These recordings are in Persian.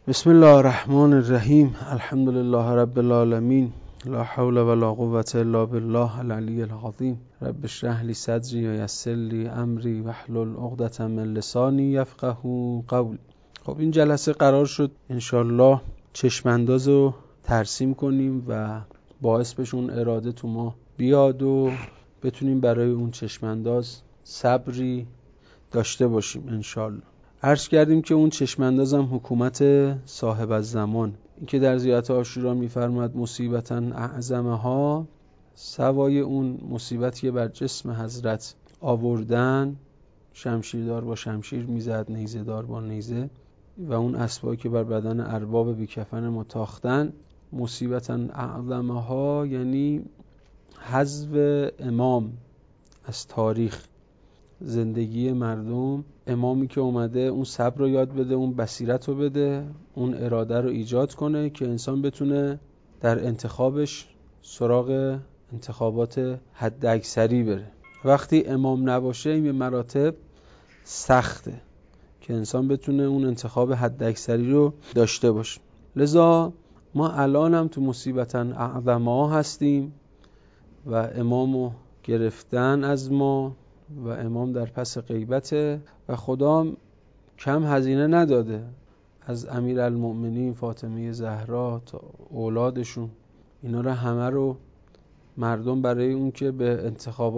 بسم الله الرحمن الرحیم. الحمد لله رب العالمین. لا حول ولا قوة الا بالله العلی العظیم. رب اشرح لی صدری و یسر لی امری واحلل عقدة من لسانی یفقهوا قولی. خب این جلسه قرار شد انشالله چشمانداز رو ترسیم کنیم و باعث بشون اراده تو ما بیاد و بتونیم برای اون چشمانداز صبری داشته باشیم انشالله. عرض کردیم که اون چشماندازم حکومت صاحب الزمان، این که در زیارت عاشورا میفرماد مصیبتاً اعظمها، سوای اون مصیبتی که بر جسم حضرت آوردن، شمشیردار با شمشیر میزد، نیزه دار با نیزه، و اون اسبایی که بر بدن ارباب بیکفن متاختن، مصیبتاً اعظمها یعنی حذف امام از تاریخ زندگی مردم. امامی که اومده اون صبر رو یاد بده، اون بصیرت رو بده، اون اراده رو ایجاد کنه که انسان بتونه در انتخابش سراغ انتخابات حد اکثری بره. وقتی امام نباشه این به مراتب سخته که انسان بتونه اون انتخاب حد اکثری رو داشته باشه. لذا ما الان هم تو مصیبتاً اعظمها هستیم و امامو گرفتن از ما و امام در پس غیبته و خدا کم هزینه نداده، از امیرالمؤمنین فاطمه زهرا تا اولادشون، اینا رو همه رو مردم برای اون که به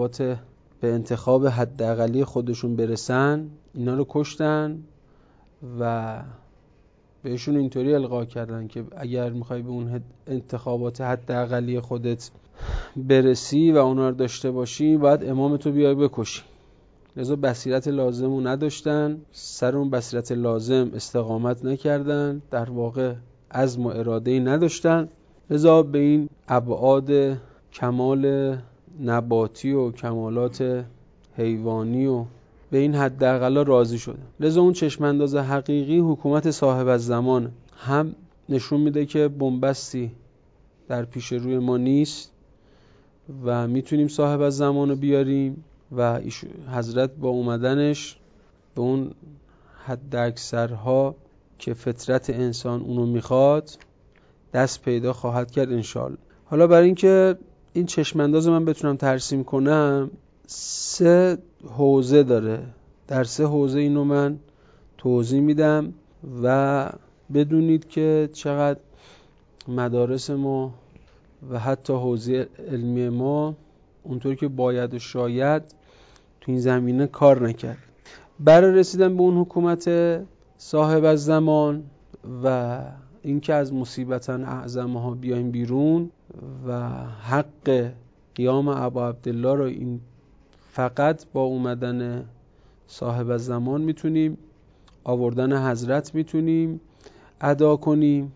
انتخاب حداقلی خودشون برسن اینا رو کشتن و بهشون اینطوری القا کردن که اگر میخوای به اون انتخابات حداقلی خودت برسی و اونا رو داشته باشی باید امامتو بیای بکشی. لذا بصیرت لازم رو نداشتن، سر اون بصیرت لازم استقامت نکردن، در واقع عزم و اراده‌ای نداشتن، لذا به این ابعاد کمال نباتی و کمالات حیوانی و به این حداقل راضی شدن. لذا اون چشمانداز حقیقی حکومت صاحب الزمان هم نشون میده که بنبستی در پیش روی ما نیست و میتونیم صاحب الزمان رو بیاریم و حضرت با اومدنش به اون حد اکثرها که فطرت انسان اونو میخواد دست پیدا خواهد کرد انشالله. حالا برای اینکه این چشمانداز من بتونم ترسیم کنم 3 حوزه داره، در 3 حوزه اینو من توضیح میدم و بدونید که چقدر مدارس ما و حتی حوزه علمی ما اونطور که باید و شاید تو این زمینه کار نکرد. برای رسیدن به اون حکومت صاحب الزمان و اینکه از مصیبتاً اعظمها بیایم بیرون و حق قیام ابا عبدالله رو این فقط با اومدن صاحب الزمان میتونیم، آوردن حضرت میتونیم ادا کنیم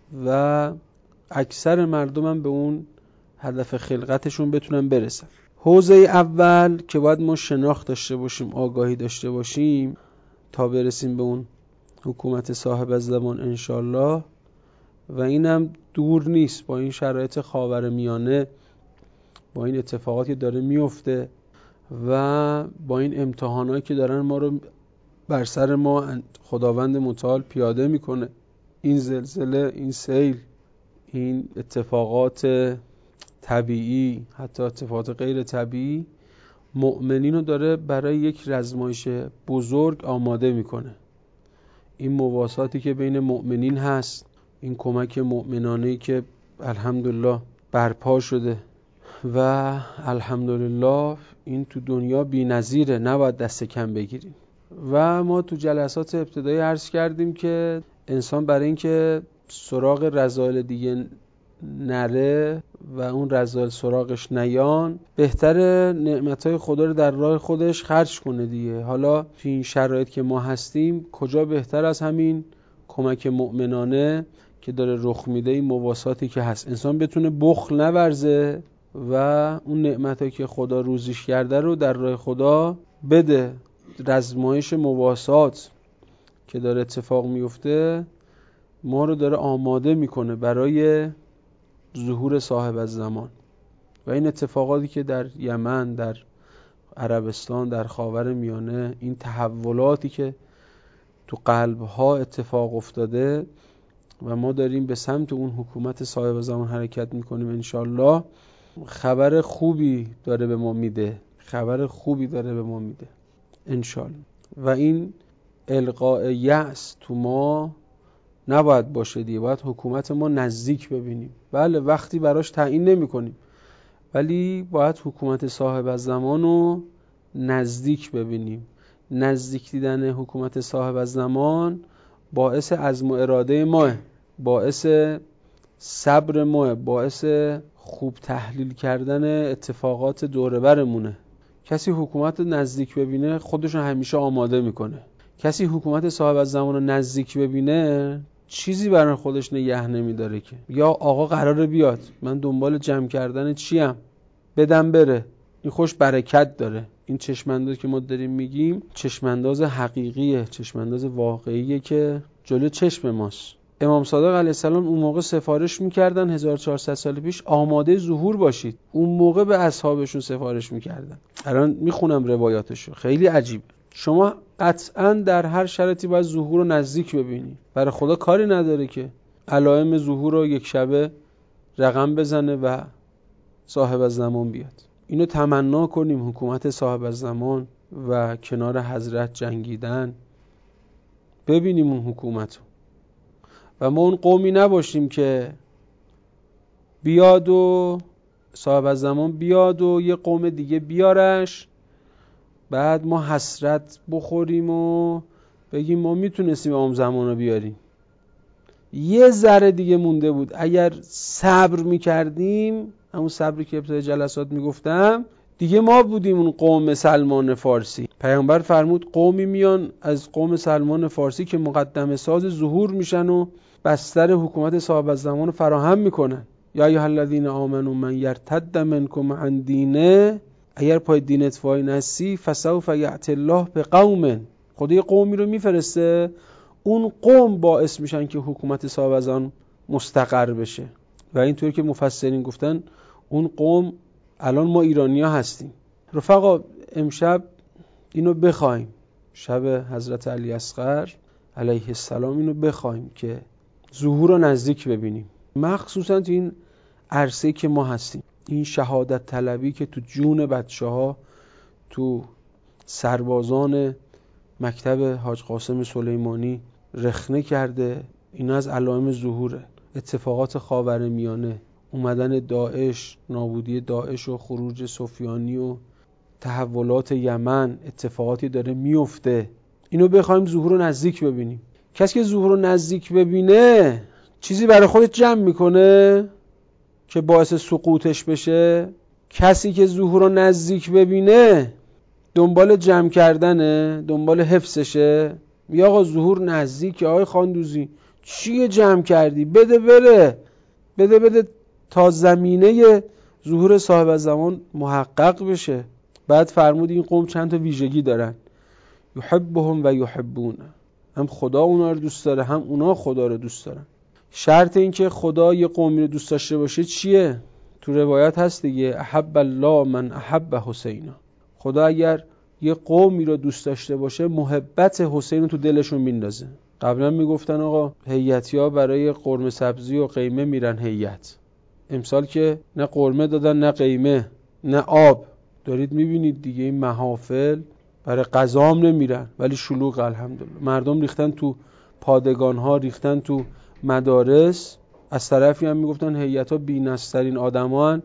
و اکثر مردم هم به اون هدف خلقتشون بتونن برسن. حوزه اول که باید ما شناخت داشته باشیم، آگاهی داشته باشیم تا برسیم به اون حکومت صاحب الزمان انشالله، و اینم دور نیست با این شرایط خاورمیانه، با این اتفاقاتی که داره میفته و با این امتحاناتی که دارن ما رو بر سر ما خداوند متعال پیاده میکنه، این زلزله، این سیل، این اتفاقات طبیعی، حتی اتفاقات غیر طبیعی، مؤمنین رو داره برای یک رزمایش بزرگ آماده میکنه. این مواساتی که بین مؤمنین هست، این کمک مؤمنانه‌ای که الحمدلله برپا شده و الحمدلله این تو دنیا بی‌نظیره، نباید دست کم بگیریم. و ما تو جلسات ابتدایی عرض کردیم که انسان برای اینکه سراغ رذایل دیگه نره و اون رذایل سراغش نیان، بهتره نعمتهای خدا رو در راه خودش خرج کنه دیگه. حالا تو این شرایط که ما هستیم کجا بهتر از همین کمک مؤمنانه که داره رخ میده، این مواساتی که هست، انسان بتونه بخل نورزه و اون نعمتایی که خدا روزیش کرده رو در راه خدا بده. رزمایش مواسات که داره اتفاق میفته ما رو داره آماده میکنه برای ظهور صاحب الزمان و این اتفاقاتی که در یمن، در عربستان، در خاورمیانه، این تحولاتی که تو قلبها اتفاق افتاده و ما داریم به سمت اون حکومت صاحب زمان حرکت میکنیم انشالله، خبر خوبی داره به ما میده، انشالله. و این القاء یأس تو ما نباید باشه دیگه، باید حکومت ما نزدیک ببینیم. بله وقتی براش تعیین نمی کنیم، ولی باید حکومت صاحب زمان رو نزدیک ببینیم. نزدیک دیدن حکومت صاحب زمان باعث عزم و اراده ماه، باعث صبر ماه، باعث خوب تحلیل کردن اتفاقات دور برمونه. کسی حکومت نزدیک ببینه خودشو همیشه آماده میکنه. کسی حکومت صاحب زمان رو نزدیک ببینه چیزی برای خودش نگه نمیداره که یا آقا قراره بیاد من دنبال جمع کردن چیم، بدم بره. این خوش برکت داره. این چشمانداز که ما داریم میگیم چشمانداز حقیقیه، چشمانداز واقعیه که جلو چشم ماست. امام صادق علیه السلام اون موقع سفارش میکردن 1400 سال پیش آماده ظهور باشید. اون موقع به اصحابشون سفارش میکردن. الان میخونم روایاتشو، خیلی عجیبه. شما قطعاً در هر شرایطی باید ظهور رو نزدیک ببینی. برای خدا کاری نداره که علائم ظهور رو یک شبه رقم بزنه و صاحب الزمان بیاد. اینو تمنا کنیم، حکومت صاحب الزمان و کنار حضرت جنگیدن، ببینیم اون حکومت رو. و ما اون قومی نباشیم که بیاد و صاحب الزمان بیاد و یه قوم دیگه بیارش، بعد ما حسرت بخوریم و بگیم ما میتونستیم اون زمان رو بیاریم. یه ذره دیگه مونده بود، اگر صبر میکردیم، همون صبری که ابتدای جلسات میگفتم، دیگه ما بودیم اون قوم سلمان فارسی. پیامبر فرمود قومی میان از قوم سلمان فارسی که مقدمه ساز ظهور میشن و بستر حکومت صاحب الزمان رو فراهم میکنن. یا ایها الذین آمنوا من یرتد منکم عن دینه، اگر پای دینت وای نسی فسوف یأتی الله بقوم، خدا یه قومی رو میفرسته، اون قوم باعث میشن که حکومت صاحب الزمان مستقر بشه. و اینطور که مفسرین گفتن اون قوم الان ما ایرانی‌ها هستیم. رفقا امشب اینو بخوایم، شب حضرت علی اصغر علیه السلام اینو بخوایم که ظهور رو نزدیک ببینیم، مخصوصا تو این عرصه‌ای که ما هستیم. این شهادت طلبی که تو جون بچه‌ها، تو سربازان مکتب حاج قاسم سلیمانی رخنه کرده، این از علائم ظهوره. اتفاقات خاورمیانه، اومدن داعش، نابودی داعش و خروج سفیانی و تحولات یمن، اتفاقاتی داره میفته. اینو بخوایم ظهور رو نزدیک ببینیم. کسی که ظهور رو نزدیک ببینه چیزی برای خودش جمع میکنه که باعث سقوطش بشه. کسی که ظهور رو نزدیک ببینه دنبال جمع کردنه، دنبال حفظشه. یا آقا ظهور نزدیکه، آقای خاندوزی چیه جمع کردی؟ بده بره تا زمینه ظهور صاحب الزمان محقق بشه. بعد فرمود این قوم چند تا ویژگی دارن، یحبهم و یحبونه، هم خدا اونا رو دوست داره، هم اونا خدا رو دوست دارن. شرط این که خدا یه قومی رو دوست داشته باشه چیه؟ تو روایت هست دیگه، احب الله من احب حسینا. خدا اگر یه قومی رو دوست داشته باشه محبت حسین رو تو دلشون میندازه. قبلا میگفتن آقا هیئتی‌ها برای قرمه سبزی و قیمه میرن هیئت. امسال که نه قرمه دادن نه قیمه نه آب. دارید میبینید دیگه این محافل برای غذام نمیرن ولی شلوغ. الحمدلله مردم ریختن تو پادگان‌ها، ریختن تو مدارس. از طرفی هم میگفتن هیئت‌ها بی‌نصب‌ترین آدمان،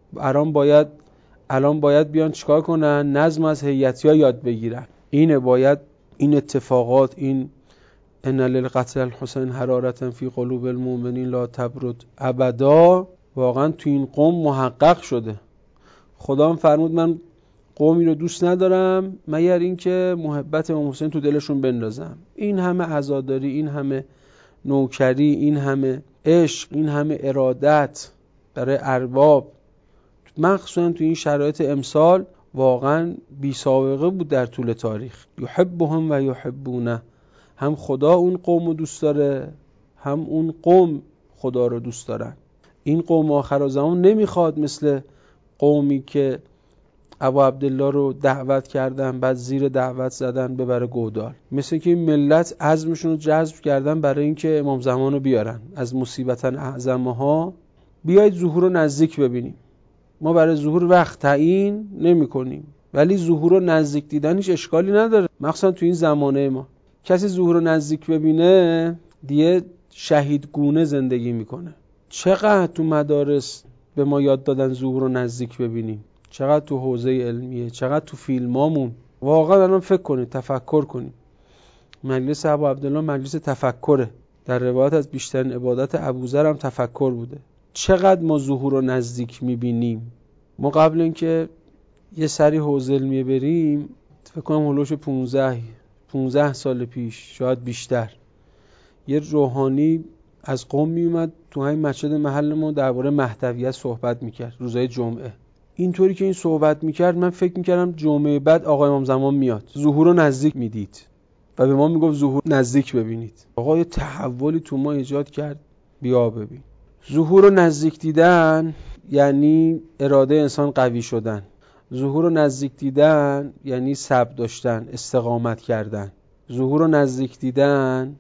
الان باید بیان چیکار کنن؟ نظم از هیئتی‌ها یاد بگیرن. باید این اتفاقات، این ان للقتل الحسین حرارة فی قلوب المؤمنین لا تبرد ابدا، واقعا تو این قوم محقق شده. خدا هم فرمود من قومی رو دوست ندارم مگر اینکه محبت امام حسین تو دلشون بندازم. این همه عزاداری، این همه نوکری، این همه عشق، این همه ارادت برای ارباب، مخصوصا تو این شرایط امسال واقعا بی سابقه بود در طول تاریخ. یحبهم و یحبونه، هم خدا اون قوم رو دوست داره، هم اون قوم خدا رو دوست دارن. این قوم آخر زمان نمیخواد مثل قومی که ابا عبدالله رو دعوت کردن، بعد زیر دعوت زدن ببره گودال. مثل که این ملت عزمشون رو جذب کردن برای اینکه امام زمان رو بیارن. از مصیبتاً اعظمها بیایید ظهور رو نزدیک ببینیم. ما برای ظهور وقت تعیین نمی کنیم، ولی ظهور رو نزدیک دیدن هیچ اشکالی نداره، مخصوصا تو این زمانه ما. کسی ظهور رو نزدیک ببینه دیگه شهیدگونه زندگی میکنه. چقدر تو مدارس به ما یاد دادن ظهور رو نزدیک ببینیم، چقدر تو حوزه علمیه، چقدر تو فیلمامون. واقعا الان فکر کنید، تفکر کنید. مجلس ابا عبدالله مجلس تفکره. در روایت از بیشترین عبادت ابوذر هم تفکر بوده. چقدر ما ظهور رو نزدیک میبینیم. ما قبل اینکه یه سری حوزه علمیه بریم، فکر کنم هولوش 15 سال پیش، شاید بیشتر، یه روحانی از قم میومد تو همین مسجد محل ما درباره مهدویت صحبت میکرد روزهای جمعه. اینطوری که این صحبت میکرد من فکر میکردم جمعه بعد آقا امام زمان میاد، ظهور رو نزدیک میدید و به ما میگفت ظهور نزدیک ببینید. آقا یه تحولی تو ما ایجاد کرد، بیا ببین. ظهور رو نزدیک دیدن یعنی اراده انسان قوی شدن. ظهور رو نزدیک دیدن یعنی صبر داشتن، استقامت کردن. ظهور رو نزدیک دیدن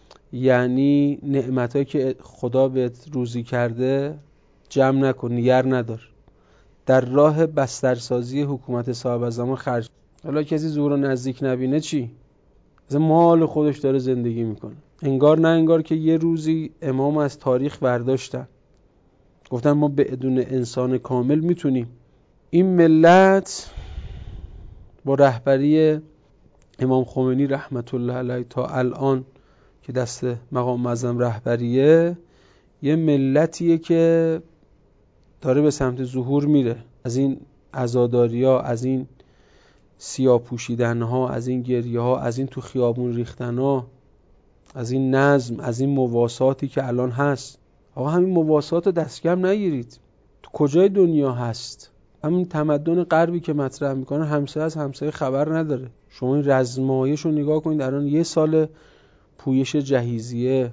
یعنی نعمتایی که خدا بهت روزی کرده جمع نکن، نگر ندار، در راه بسترسازی حکومت صاحب زمان خرج. حالا کسی ظهور رو نزدیک نبینه چی؟ از مال خودش داره زندگی میکنه. انگار نه انگار که یه روزی امام از تاریخ برداشتن، گفتن ما بدون انسان کامل میتونیم. این ملت با رهبری امام خمینی رحمت الله علیه تا الان که دست مقام معظم رهبریه، یه ملتیه که داره به سمت ظهور میره. از این عزاداری‌ها، از این سیاه پوشیدن‌ها، از این گریه‌ها، از این تو خیابون ریختن‌ها، از این نظم، از این مواساتی که الان هست. آقا همین مواسات رو دست کم نگیرید. تو کجای دنیا هست؟ همین تمدن غربی که مطرح میکنه همسایه از همسایه خبر نداره. شما این رزمایش رو نگاه کنید، الان یه سال پویش جهیزیه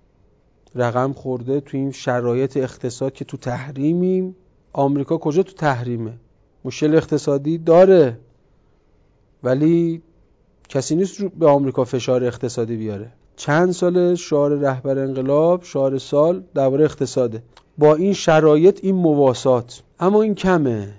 رقم خورده تو این شرایط اقتصاد که تو تحریمیم. آمریکا کجا تو تحریمه؟ مشکل اقتصادی داره ولی کسی نیست رو به آمریکا فشار اقتصادی بیاره. چند سال شعار رهبر انقلاب، شعار سال درباره اقتصاده. با این شرایط این مواسات، اما این کمه.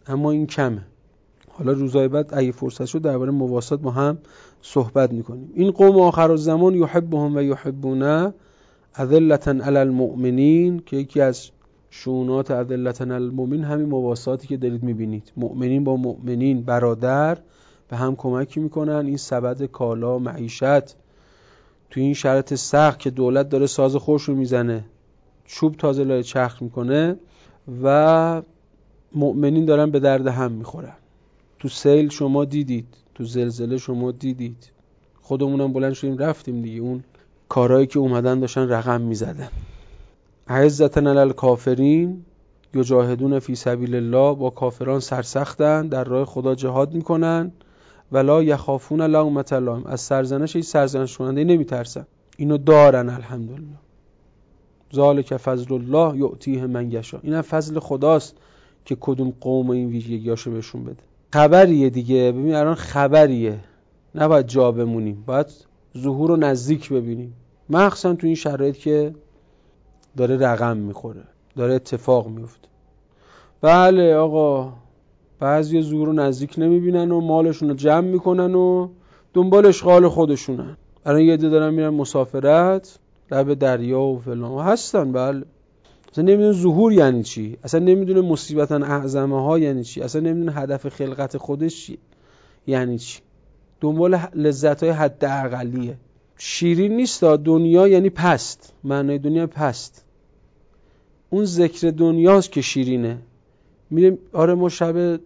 حالا روزهای بعد اگه فرصت شد درباره مواسات با هم صحبت میکنیم. این قوم آخر الزمان یحبهم و یحبونه اذلة علی المؤمنین، که یکی از شؤونات اذلة علی المؤمنین همین مواساتی که دارید میبینید. مؤمنین با مؤمنین برادر به هم کمکی میکنن. این سبد کالا، معیشت تو این شرایط سخت که دولت داره ساز خورش رو میزنه، چوب تازه لای چرخ میکنه و مؤمنین دارن به درد هم میخورن. تو سیل شما دیدید، تو زلزله شما دیدید، خودمونم بلند شدیم رفتیم دیگه، اون کارهایی که اومدن داشتن رقم میزدن. عزتن علی الکافرین یجاهدون فی سبیل الله، با کافران سرسختن، در راه خدا جهاد میکنن. ولا یخافون لومة لائم، از سرزنش هیچ سرزنش کننده نمیترسن. اینو دارن الحمدلله. ذالک فضل الله یؤتیه من یشاء، این فضل خداست که کدوم قوم این ویژگیاشو بهشون بده. خبریه دیگه، ببین الان خبریه، نباید جا بمونیم، باید ظهور رو نزدیک ببینیم، مخصوصا تو این شرایط که داره رقم میخوره، داره اتفاق میفته. بله آقا، بعضی ظهور رو نزدیک نمیبینن و مالشون رو جمع میکنن و دنبال اشغال خودشونن. الان یه عده دارن میرن مسافرت لب دریا و فلان هستن. بله، اصلا نمیدونه ظهور یعنی چی، اصلا نمیدونه مصیبتاً اعظمه ها یعنی چی، اصلا نمیدونه هدف خلقت خودش چی یعنی چی. دنبال لذت های حد اقلیه. شیرین نیست دنیا، یعنی پست، معنای دنیا پست. اون ذکر دنیاست که شیرینه. میریم آره ما شب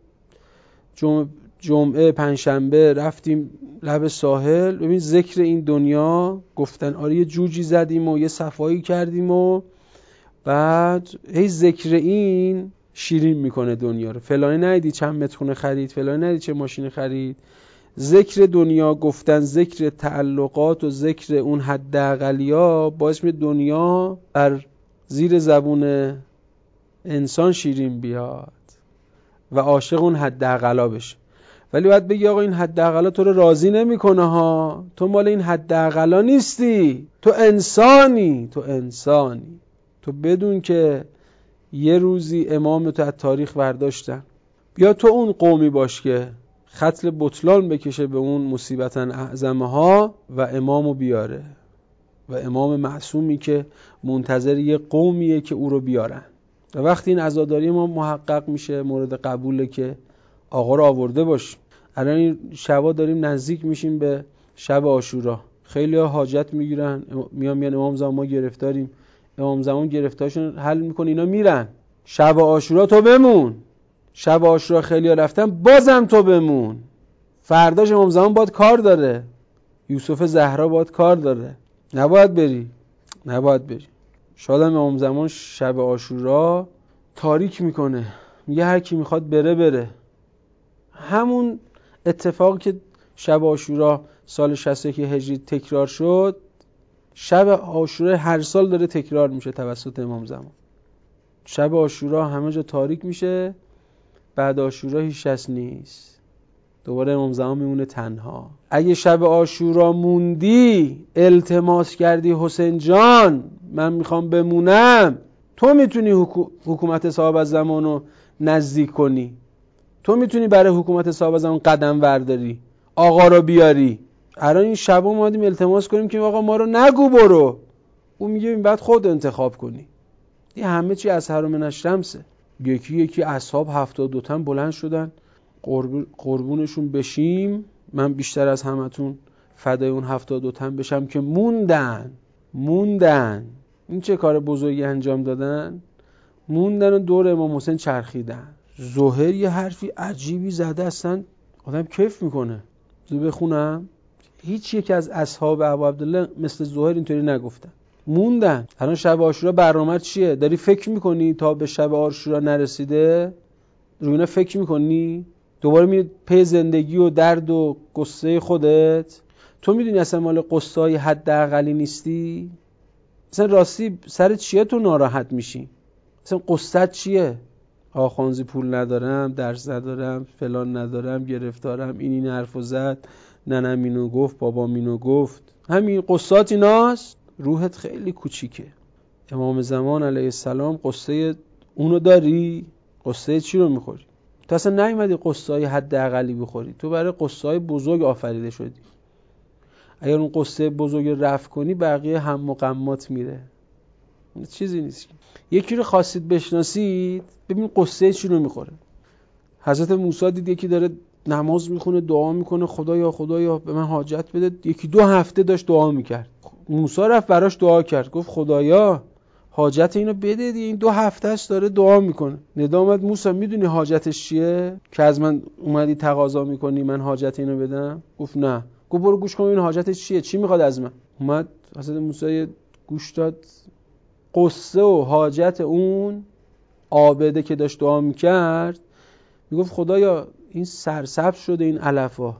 جمعه پنجشنبه رفتیم لب ساحل، ببین ذکر این دنیا گفتن، آره یه جوجی زدیم و یه صفایی کردیم و بعد هی ذکر این شیرین میکنه دنیا رو. فلانی ندیدی چند متر خونه خرید، فلانی ندیدی چه ماشین خرید. ذکر دنیا گفتن، ذکر تعلقات و ذکر اون حد اقلیا باعث میشه دنیا بر زیر زبون انسان شیرین بیاد و عاشق اون حداقلا بشه. ولی باید بگی آقا این حداقلا تو رو راضی نمیکنه ها، تو مال این حداقلا نیستی، تو انسانی. تو بدون که یه روزی امام تو از تاریخ برداشتن، بیا تو اون قومی باش که ختل بطلان بکشه به اون مصیبتاً اعظمه ها و امامو بیاره، و امام معصومی که منتظر یه قومیه که او رو بیارن. و وقتی این عزاداری ما محقق میشه، مورد قبوله که آقا رو آورده باش. الان این شبا داریم نزدیک میشیم به شب عاشورا، خیلی ها حاجت میگیرن، میان امام زمان ما گرفتاریم، امام زمان گرفتارشون حل میکنه، اینا میرن. شب عاشورا تو بمون، شب عاشورا خیلی ها رفتن، بازم تو بمون. فرداش امام زمان باید کار داره، یوسف زهرا باید کار داره، نباید بری. شاید امام زمان شب عاشورا تاریک میکنه، میگه هر کی میخواد بره. همون اتفاقی که شب عاشورا سال 61 هجری تکرار شد، شب عاشورا هر سال داره تکرار میشه توسط امام زمان. شب عاشورا همه جا تاریک میشه، بعد عاشورا هیچ کس نیست، دوباره امام زمان میمونه تنها. اگه شب عاشورا موندی، التماس کردی حسین جان من میخوام بمونم، تو میتونی حکومت صاحب زمان رو نزدیک کنی، تو میتونی برای حکومت صاحب زمان قدم برداری، آقا رو بیاری. الان این شب اومدیم التماس کنیم که آقا ما رو نگو برو، اون میگه این بعد خود انتخاب کنی. این همه چی از حرم من الشمسه. یکی اصحاب 72 تن بلند شدن، قربونشون بشیم، من بیشتر از همتون فدای اون 72 تن بشم که موندن. این چه کار بزرگی انجام دادن؟ موندن و دور امام حسین چرخیدن. زهر یه حرفی عجیبی زده، اصلا آدم کیف میکنه. زو بخونم، هیچ یک از اصحاب ابو عبدالله مثل زهر اینطوری نگفتن، موندن. الان شب عاشورا برنامه چیه؟ داری فکر میکنی تا به شب عاشورا نرسیده؟ روی اینا فکر میکنی؟ دوباره میری پی زندگی و درد و قصه خودت؟ تو میدونی اصلا مال قصه‌های حداقلی نیستی؟ اصلا راستی سر چیه تو ناراحت میشی؟ اصلا قصت چیه؟ آخوانزی پول ندارم، درس ندارم، فلان ندارم، گرفتارم، این حرفو زد، ننم اینو گفت، بابام اینو گفت، همین قصات ایناست. روحت خیلی کوچیکه. امام زمان علیه السلام قصه اونو داری؟ قصه چی رو میخوری؟ تو اصلا نیومدی قصه های حداقلی بخوری، تو برای قصه های بزرگ آفریده شدی. اگر اون قصه بزرگ رفع کنی، بقیه هم و غمات میره، چیزی نیست. یکی رو خواستید بشناسید، ببین قصه چی رو میخوره. حضرت موسی دید یکی داره نماز میخونه، دعا میکنه، خدایا به من حاجت بده. یکی 2 هفته داشت دعا میکرد. موسی رفت براش دعا کرد، گفت خدایا حاجت اینو بده دیگه، این 2 هفته است داره دعا میکنه. ندا اومد، موسی میدونی حاجتش چیه که از من اومدی تقاضا میکنی من حاجت اینو بدم؟ گفت نه. گفت برو گوش کن این حاجتش چیه، چی میخواد از من؟ اومد حضرت موسی گوش داد، قصه و حاجت اون عابده که داشت دعا میکرد. میگفت خدایا این سرسبز شده این علفا،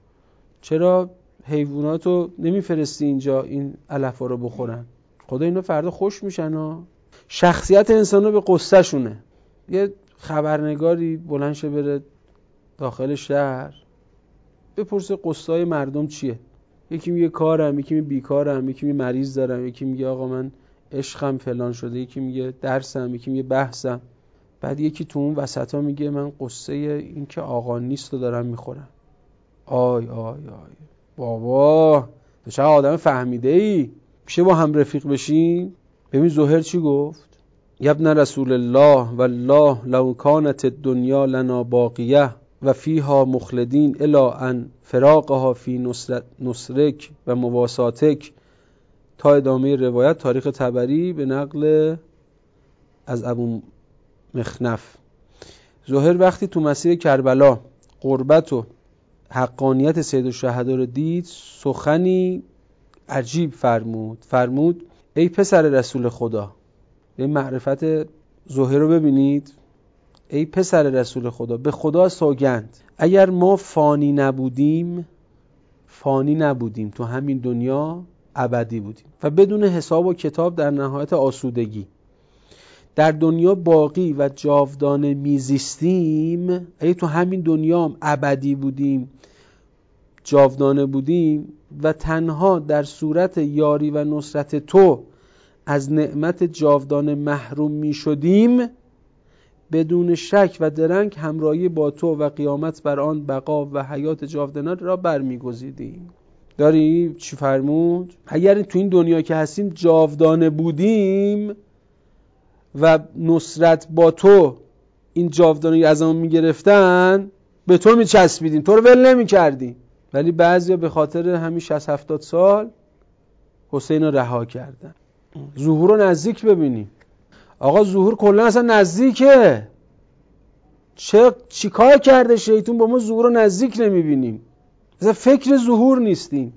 چرا حیواناتو نمیفرستی اینجا این علفا رو بخورن؟ خدا اینا فردا خوش میشن ها. شخصیت انسان رو به قصه شونه. یه خبرنگاری بلند شه بره داخل شهر، بپرسه قصه های مردم چیه. یکی میگه کارم، یکی میگه بیکارم، یکی میگه مریض دارم، یکی میگه آقا من عشقم فلان شده، یکی میگه درسم، یکی میگه بحثم. بعد یکی تو اون وسطا میگه من قصه این که آقا نیست رو دارم میخورم. آی بابا تو چه آدم فهمیده ای؟ میشه با هم رفیق بشین؟ ببین زهر چی گفت؟ ابن رسول الله والله لو کانت الدنیا لنا باقیه و فیها مخلدین الی ان فراقها فی نصرک و مواساتک. تا ادامه روایت. تاریخ طبری به نقل از ابو مخنف. زهر وقتی تو مسیر کربلا قربت و حقانیت سید الشهدا رو دید، سخنی عجیب فرمود ای پسر رسول خدا. این معرفت زهر رو ببینید. ای پسر رسول خدا، به خدا سوگند اگر ما فانی نبودیم تو همین دنیا ابدی بودیم و بدون حساب و کتاب در نهایت آسودگی. در دنیا باقی و جاودانه میزیستیم، اگه تو همین دنیا هم ابدی بودیم، جاودانه بودیم و تنها در صورت یاری و نصرت تو از نعمت جاودانه محروم می شدیم، بدون شک و درنگ همراهی با تو و قیامت بر آن بقا و حیات جاودانه را برمیگزیدیم. داری چی فرمود؟ اگر تو این دنیا که هستیم جاودانه بودیم و نصرت با تو این جاودانه از اون میگرفتن، به تو میچسبیدیم، تو رو ول نمیکردیم. ولی بعضیا به خاطر همین 60-70 سال حسین رو رها کردن. ظهور رو نزدیک ببینیم. آقا ظهور کلا اصلا نزدیکه. چی کار کرده شیطون با ما ظهور رو نزدیک نمیبینیم؟ اصلا فکر ظهور نیستیم.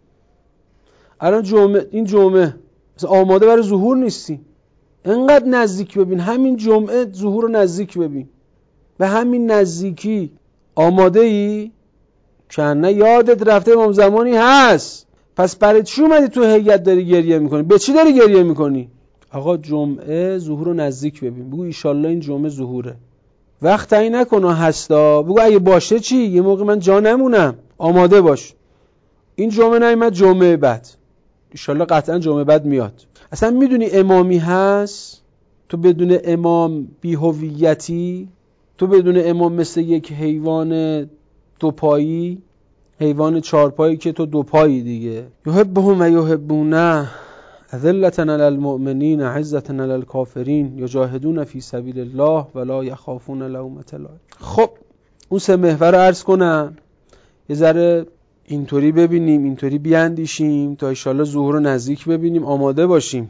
الان این جمعه مثلا آماده برای ظهور نیستیم. انقدر نزدیک ببین، همین جمعه ظهور رو نزدیک ببین. به همین نزدیکی آماده ای؟ که نه یادت رفته امام زمانی هست. پس برای چی اومدی تو هیئت داری گریه میکنی؟ به چی داری گریه میکنی؟ آقا جمعه ظهور رو نزدیک ببین. بگو ایشالله این جمعه ظهوره. وقت تعیین نکن هستا. بگو اگه باشه چی؟ یه موقع من جا نمونم. آماده باش. این جمعه نیامد، جمعه بعد ایشالله قطعا جمعه بعد میاد. اصلا میدونی امامی هست؟ تو بدون امام بی‌هویتی، تو بدون امام مثل یک حیوان دوپایی، حیوان چارپایی که تو دوپایی دیگه. یحبهم و یحبونه اذلة علی المؤمنین عزة علی الکافرین یجاهدون فی سبیل الله ولا یخافون لومة لائم. خب اون سه محور رو عرض کنم، یه ذره اینطوری ببینیم، اینطوری بیاندیشیم تا انشالله ظهور رو نزدیک ببینیم، آماده باشیم.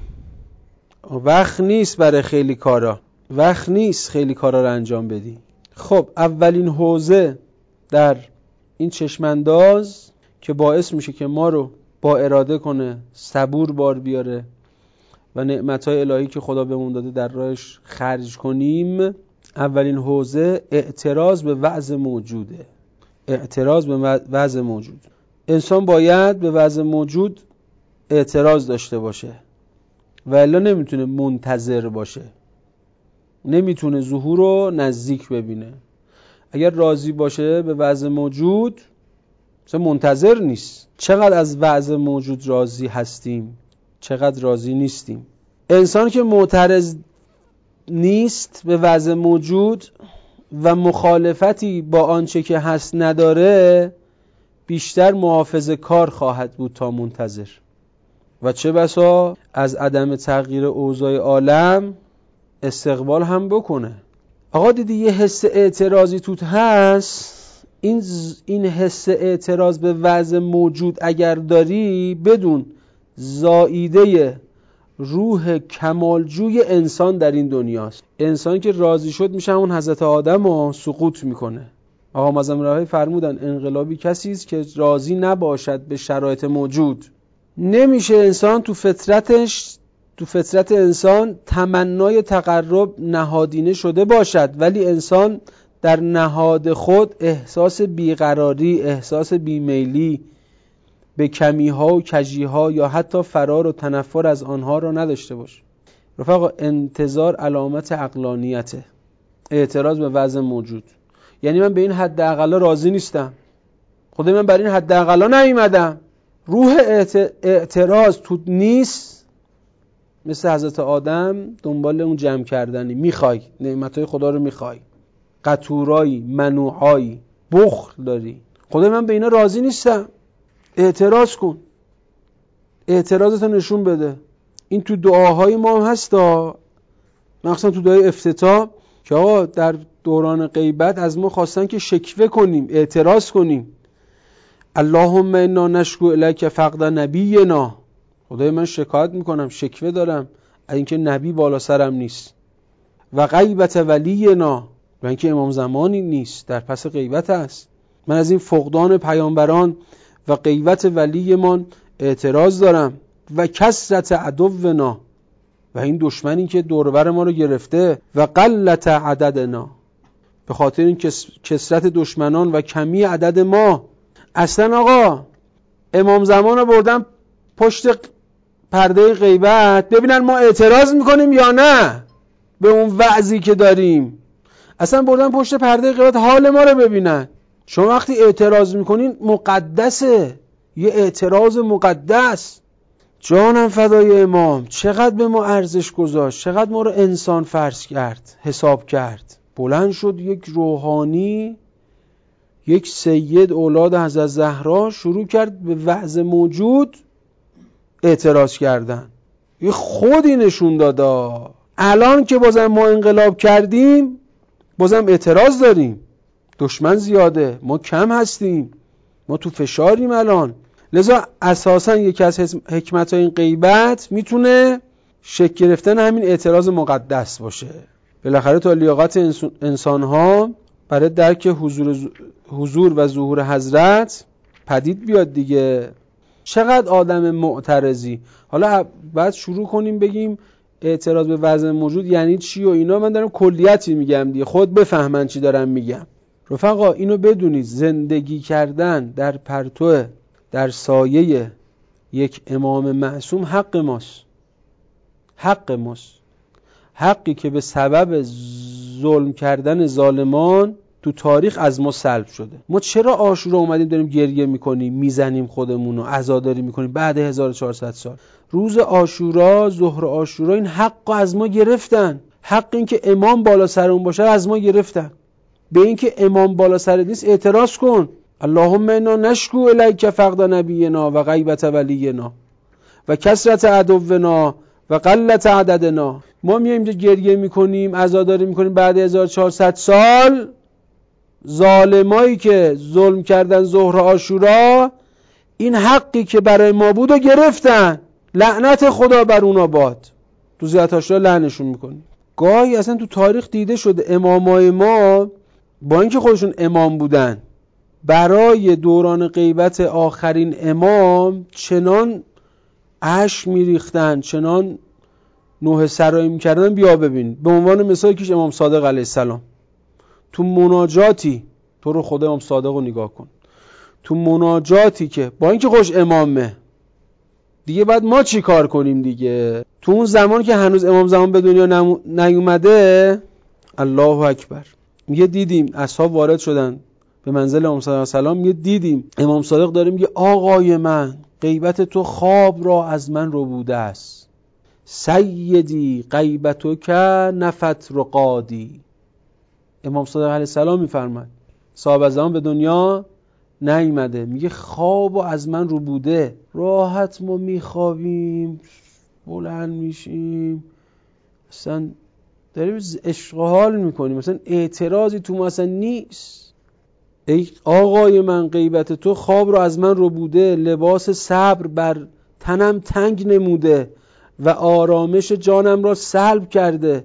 وقت نیست برای خیلی کارا، وقت نیست خیلی کارا رو انجام بدی. خب اولین حوزه در این چشمانداز که باعث میشه که ما رو با اراده کنه، صبور بار بیاره و نعمتهای الهی که خدا بهمون داده در راهش خرج کنیم، اولین حوزه اعتراض به وضع موجوده. اعتراض به وضع موجود. انسان باید به وضع موجود اعتراض داشته باشه و الا نمیتونه منتظر باشه، نمیتونه ظهور رو نزدیک ببینه. اگر راضی باشه به وضع موجود، مثلا منتظر نیست. چقدر از وضع موجود راضی هستیم، چقدر راضی نیستیم. انسان که معترض نیست به وضع موجود و مخالفتی با آنچه که هست نداره، بیشتر محافظه کار خواهد بود تا منتظر و چه بسا از عدم تغییر اوضاع عالم استقبال هم بکنه. آقا دیدی یه حس اعتراضی توت هست، این حس اعتراض به وضع موجود اگر داری، بدون زائیده روح کمالجوی انسان در این دنیاست. انسان که راضی شد میشه همون حضرت آدم رو سقوط میکنه. آقا معظم رهایی فرمودن انقلابی کسی است که راضی نباشد به شرایط موجود. نمیشه انسان تو فطرت انسان تمنای تقرب نهادینه شده باشد، ولی انسان در نهاد خود احساس بیقراری، احساس بیمیلی به کمیها و کجیها یا حتی فرار و تنفر از آنها را نداشته باشه. رفقا انتظار علامت عقلانیته. اعتراض به وضع موجود یعنی من به این حد اقلا راضی نیستم، خدای من برای این حد اقلا نیومدم. روح اعتراض تو نیست، مثل حضرت آدم دنبال اون جمع کردنی، میخوای نعمتهای خدا رو، میخوای قطورایی، منوعایی، بخل داری، خدای من به اینا راضی نیستم. اعتراض کن، اعتراضتو نشون بده. این تو دعاهای ما هم هستا، مخصوصا تو دعای افتتاح که آقا در دوران غیبت از ما خواستن که شکوه کنیم، اعتراض کنیم. اللهم انا نشکو الیک فقد نبینا، خدای من شکایت میکنم، شکوه دارم از اینکه نبی بالا سرم نیست، و غیبت ولینا، و اینکه امام زمانی نیست، در پس غیبت است. من از این فقدان پیامبران و غیبت ولیمان اعتراض دارم. و کثرت عدونا، و این دشمنی که دوربر ما رو گرفته. و قلت عددنا، به خاطر این کثرت دشمنان و کمی عدد ما. اصلا آقا امام زمان رو بردن پشت پرده غیبت ببینن ما اعتراض میکنیم یا نه. به اون وعظی که داریم. اصلا بردن پشت پرده غیبت حال ما رو ببینن. شما وقتی اعتراض میکنین مقدسه، یه اعتراض مقدس. جانم فدای امام، چقدر به ما ارزش گذاشت، چقدر ما رو انسان فرض کرد، حساب کرد. بلند شد یک روحانی، یک سید اولاد حضرت زهرا، شروع کرد به وعظ موجود اعتراض کردن. یه خودی نشون دادا. الان که بازم ما انقلاب کردیم بازم اعتراض داریم. دشمن زیاده، ما کم هستیم، ما تو فشاریم الان. لذا اساساً یکی از حکمت‌های این غیبت میتونه شکل گرفتن همین اعتراض مقدس باشه. بالاخره تا لیاقت انسان‌ها برای درک حضور و ظهور حضرت پدید بیاد دیگه. چقدر آدم معترضی. حالا بعد شروع کنیم بگیم اعتراض به وضع موجود یعنی چی و اینا. من دارم کلیتی میگم دیگه، خود بفهمن چی دارم میگم. رفقا اینو بدونید، زندگی کردن در پرتو، در سایه یک امام معصوم حق ماست. حق ماست. حقی که به سبب ظلم کردن ظالمان تو تاریخ از ما سلب شده. ما چرا عاشورا اومدیم داریم گریه میکنیم، میزنیم خودمونو، عزاداری میکنیم بعد 1400 سال؟ روز عاشورا، ظهر عاشورا، این حقو از ما گرفتن. حق این که امام بالا سرمون باشه از ما گرفتن. به این که امام بالا سرت نیست اعتراض کن. اللهم انا نشکو الیک فقد نبینا و غیبت ولینا و کثرت عدونا و قلت عددنا. ما میایم اینجا گریه میکنیم، عزاداری میکنیم بعد 1400 سال. ظالمایی که ظلم کردن ظهر عاشورا این حقی که برای ما بود و گرفتن. لعنت خدا بر اونا باد. تو زیارت عاشورا لعنشون میکنیم. گاهی اصلا تو تاریخ دیده شده امامای ما با اینکه خودشون امام بودن برای دوران غیبت آخرین امام چنان اشک میریختن، چنان نوحه سرایی میکردن. بیا ببین به عنوان مثال کیش امام صادق علیه السلام تو مناجاتی، تو رو خدا امام صادق رو نگاه کن، تو مناجاتی که با اینکه خوش امامه دیگه، بعد ما چی کار کنیم دیگه؟ تو اون زمان که هنوز امام زمان به دنیا نیومده، الله اکبر، میگه دیدیم اصحاب وارد شدن به منزل امام صادق علیه السلام، میگه دیدیم امام صادق داره میگه آقای من غیبت تو خواب را از من ربوده است. سیدی غیبتو که نفت رقادی. امام صادق علیه السلام میفرماد صاحب الزمان به دنیا نیامده، میگه خوابو از من ربوده. راحت ما میخوابیم، بلند میشیم، اصلا داریم عشق و حال میکنیم، مثلا اعتراضی تو ما اصلا نیست. ای آقای من غیبت تو خواب رو از من ربوده، لباس صبر بر تنم تنگ نموده و آرامش جانم را سلب کرده.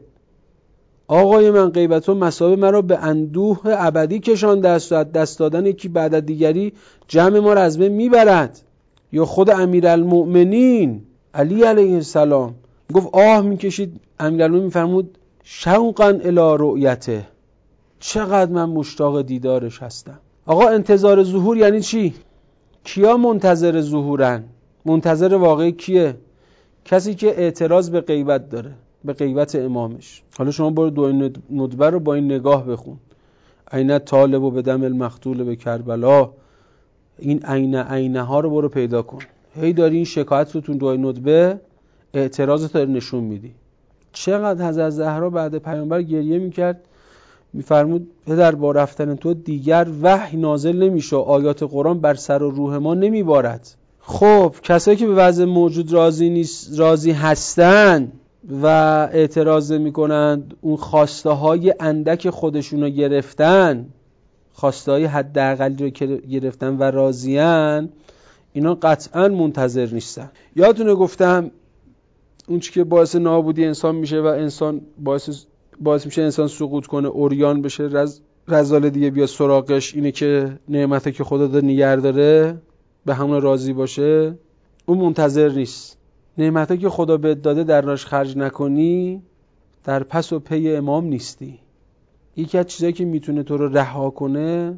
آقای من غیبت تو مثابه مرا به اندوه ابدی کشانده است و از دست دادن یکی بعد از دیگری جمع ما را از بین میبرد. یا خود امیرالمؤمنین علی علیه السلام گفت آه میکشید، امیرالمؤمنین میفرمود شوقا الی رؤیته، چقدر من مشتاق دیدارش هستم. آقا انتظار ظهور یعنی چی؟ کیا منتظر ظهورن؟ منتظر واقعی کیه؟ کسی که اعتراض به غیبت داره، به غیبت امامش. حالا شما برو دعای ندبه رو با این نگاه بخون. عین طالب و به دم المقتول به کربلا، این عینه ها رو برو پیدا کن. هی داری این شکایت رو تو دعای ندبه اعتراضت رو نشون میدی. چقدر حضرت زهرا بعد پیامبر گریه میکرد، میفرمود پدر با رفتن تو دیگر وحی نازل نمیشه، آیات قرآن بر سر و روح ما نمیبارد. خب کسایی که به وضع موجود راضی هستن و اعتراض میکنن، اون خواسته های اندک خودشون رو گرفتن، خواسته های حداقلی رو گرفتن و راضیان، اینا قطعا منتظر نیستن. یادتونه گفتم اون چی که باعث نابودی انسان میشه و انسان باعث میشه انسان سقوط کنه، عریان بشه، رذال دیگه بیا سراغش، اینه که نعمته که خدا داره نگه داره به همون راضی باشه. اون منتظر نیست. نعمته که خدا بهت داده در راش خرج نکنی، در پس و پی امام نیستی. یکی از چیزایی که میتونه تو رو رها کنه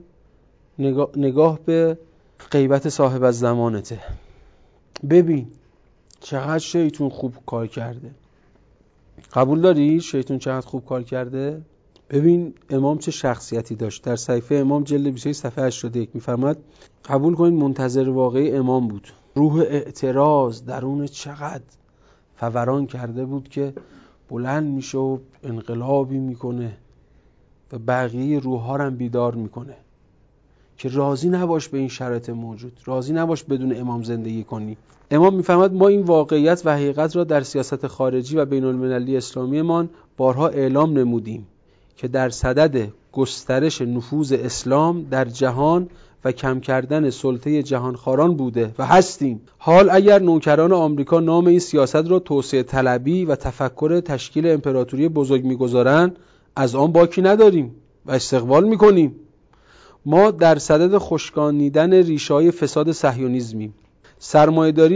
نگاه به غیبت صاحب از زمانته. ببین چقدر شیطون خوب کار کرده. قبول داری شیطان چقدر خوب کار کرده؟ ببین امام چه شخصیتی داشت. در صحیفه امام جلد 21 صفحه 81 میفرماد قبول کنید منتظر واقعی امام بود. روح اعتراض درون چقدر فوران کرده بود که بلند میشه و انقلابی میکنه و بقیه روح‌ها رو هم بیدار میکنه که راضی نباش به این شرایط موجود، راضی نباش بدون امام زندگی کنی. امام میفرماد ما این واقعیت و حقیقت را در سیاست خارجی و بین المللی اسلامی مان بارها اعلام نمودیم که در صدد گسترش نفوذ اسلام در جهان و کم کردن سلطه جهانخواران بوده و هستیم. حال اگر نوکران آمریکا نام این سیاست را توسعه طلبی و تفکر تشکیل امپراتوری بزرگ میگذارند، از آن باکی نداریم و استقبال میکنیم. ما در صدد خشکانیدن ریشه‌های فساد صهیونیسمیم. سرمایه‌داری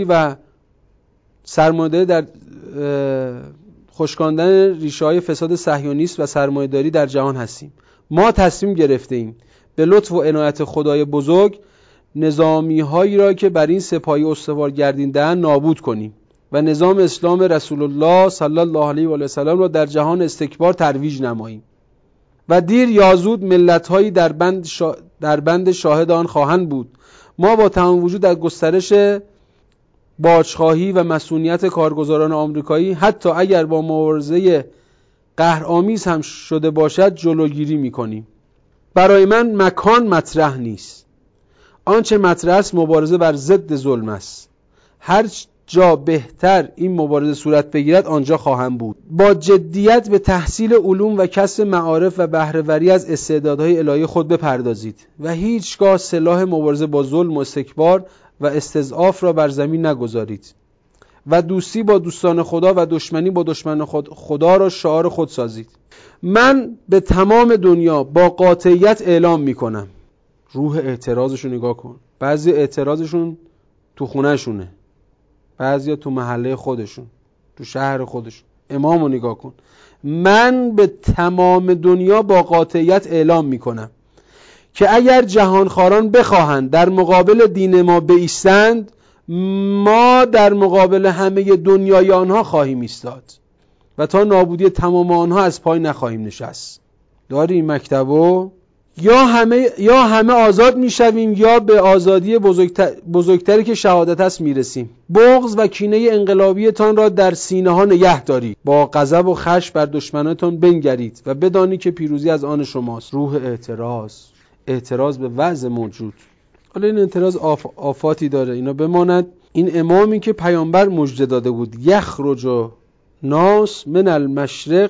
در خشکاندن ریشه‌های فساد صهیونیسم و سرمایه‌داری در جهان هستیم. ما تصمیم گرفتیم به لطف و عنایت خدای بزرگ نظامی‌هایی را که بر این سپاهی استوار گردیده‌اند نابود کنیم و نظام اسلام رسول الله صلی الله علیه و آله و سلم را در جهان استکبار ترویج نماییم و دیر یا زود ملت‌هایی در بند شاهد آن خواهند بود. ما با تمام وجود در گسترش باجخواهی و مسئولیت کارگزاران آمریکایی حتی اگر با مبارزه قهرآمیز هم شده باشد جلوگیری می‌کنیم. برای من مکان مطرح نیست. آنچه مطرح است مبارزه بر ضد ظلم است. هر جا بهتر این مبارزه صورت بگیرد آنجا خواهم بود. با جدیت به تحصیل علوم و کسب معارف و بهره‌وری از استعدادهای الهی خود بپردازید و هیچگاه سلاح مبارزه با ظلم و استکبار و استضعاف را بر زمین نگذارید و دوستی با دوستان خدا و دشمنی با دشمن خدا را شعار خود سازید. من به تمام دنیا با قاطعیت اعلام میکنم. روح اعتراضشون نگاه کن. بعضی اعتراضشون تو خونه شونه، بعضی تو محله خودشون، تو شهر خودشون. امامو نگاه کن. من به تمام دنیا با قاطعیت اعلام میکنم که اگر جهانخواران بخواهند در مقابل دین ما بایستند، ما در مقابل همه دنیای آنها خواهیم ایستاد و تا نابودی تمام آنها از پای نخواهیم نشست. داری این مکتبو؟ یا همه آزاد میشویم یا به آزادی بزرگتری که شهادت است میرسیم. بغض و کینه انقلابیتان را در سینه ها نگه دارید. با غضب و خشم بر دشمنانتان بنگرید و بدانید که پیروزی از آن شماست. روح اعتراض به وضع موجود. حالا این اعتراض آفاتی داره. اینا بماند این امامی که پیامبر مژده داده بود، یخرج ناس من المشرق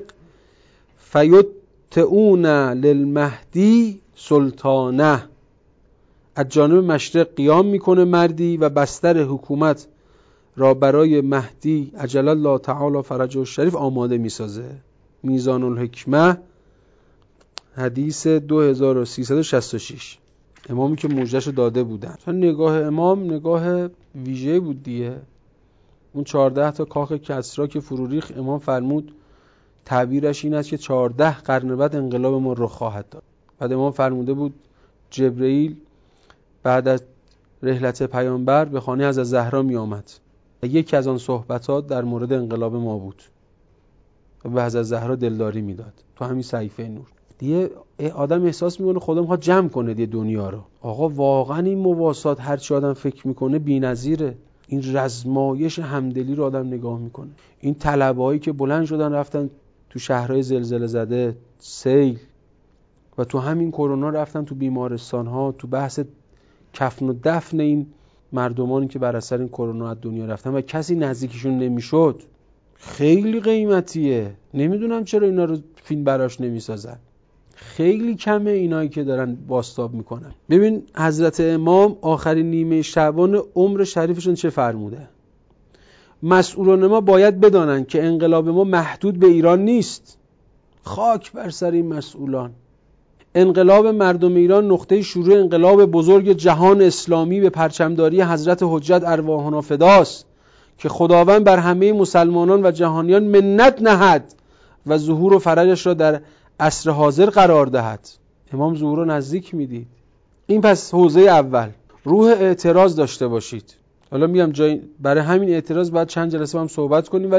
فیتئون للمهدی سلطانه. از جانب مشرق قیام میکنه مردی و بستر حکومت را برای مهدی عجل الله تعالی فرجه الشریف آماده میسازه. میزان الحکمه حدیث 2366. امامی که مژدهشو داده بودن. نگاه امام نگاه ویژه بود دیگه. اون 14 تا کاخ کسری که فرو ریخت، امام فرمود تعبیرش این است که 14 قرن بعد انقلاب ما رخ خواهد داد. بعد امام فرموده بود جبرئیل بعد از رحلت پیامبر به خانه حضرت زهرا می آمد و یکی از آن صحبتات در مورد انقلاب ما بود و به حضرت زهرا دلداری میداد. تو همین صحیفه نور دیگه آدم احساس میکنه خدا میخواد جمع کنه دیگه دنیا رو. آقا واقعا این مواسات هر چی آدم فکر میکنه بی‌نظیره. این رزمایش همدلی رو آدم نگاه میکنه. این طلبهایی که بلند شدن رفتن تو شهرهای زلزله زده، سیل، و تو همین کرونا رفتن تو بیمارستان ها، تو بحث کفن و دفن این مردمانی که بر اثر این کرونا از دنیا رفتن و کسی نزدیکشون نمیشد. خیلی قیمتیه. نمیدونم چرا اینا رو فیلم براش نمیسازن. خیلی کمه اینایی که دارن باستاب میکنن. ببین حضرت امام آخرین نیمه شعبان عمر شریفشون چه فرموده؟ مسئولان ما باید بدانن که انقلاب ما محدود به ایران نیست. خاک بر سر این مسئولان. انقلاب مردم ایران نقطه شروع انقلاب بزرگ جهان اسلامی به پرچمداری حضرت حجت ارواحنا فداست که خداوند بر همه مسلمانان و جهانیان منت نهد و ظهور و فرجش را در عصر حاضر قرار دهد. امام ظهور رو نزدیک میدید. این پس حوزه اول. روح اعتراض داشته باشید. حالا میگم برای همین اعتراض باید چند جلسه هم صحبت کنیم، ولی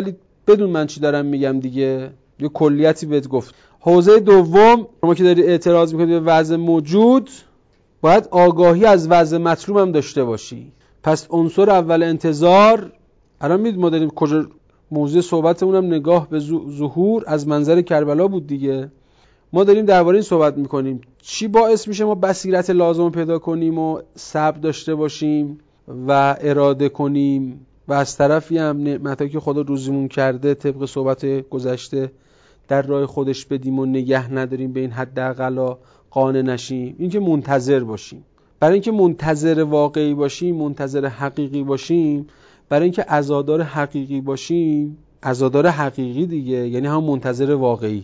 بدون من چی دارم میگم دیگه، یه کلیتی بهت گفت. حوزه دوم، شما که داری اعتراض میکنی به وضع موجود، باید آگاهی از وضع مطلوب هم داشته باشی. پس عنصر اول انتظار، الان میدونید ما داریم کجا موضوع صحبتمون هم نگاه به ظهور از منظر کربلا بود دیگه. ما داریم درباره این صحبت میکنیم چی باعث میشه ما بصیرت لازم پیدا کنیم و صبر داشته باشیم و اراده کنیم و از طرفی هم نعمتایی که خدا روزیمون کرده طبق صحبت گذشته در راه خودش بدیم و نگه نداریم به این حداقل قانع نشیم. این که منتظر باشیم، برای اینکه منتظر واقعی باشیم، منتظر حقیقی باشیم، برای اینکه عزادار حقیقی باشیم، عزادار حقیقی دیگه یعنی هم منتظر واقعی.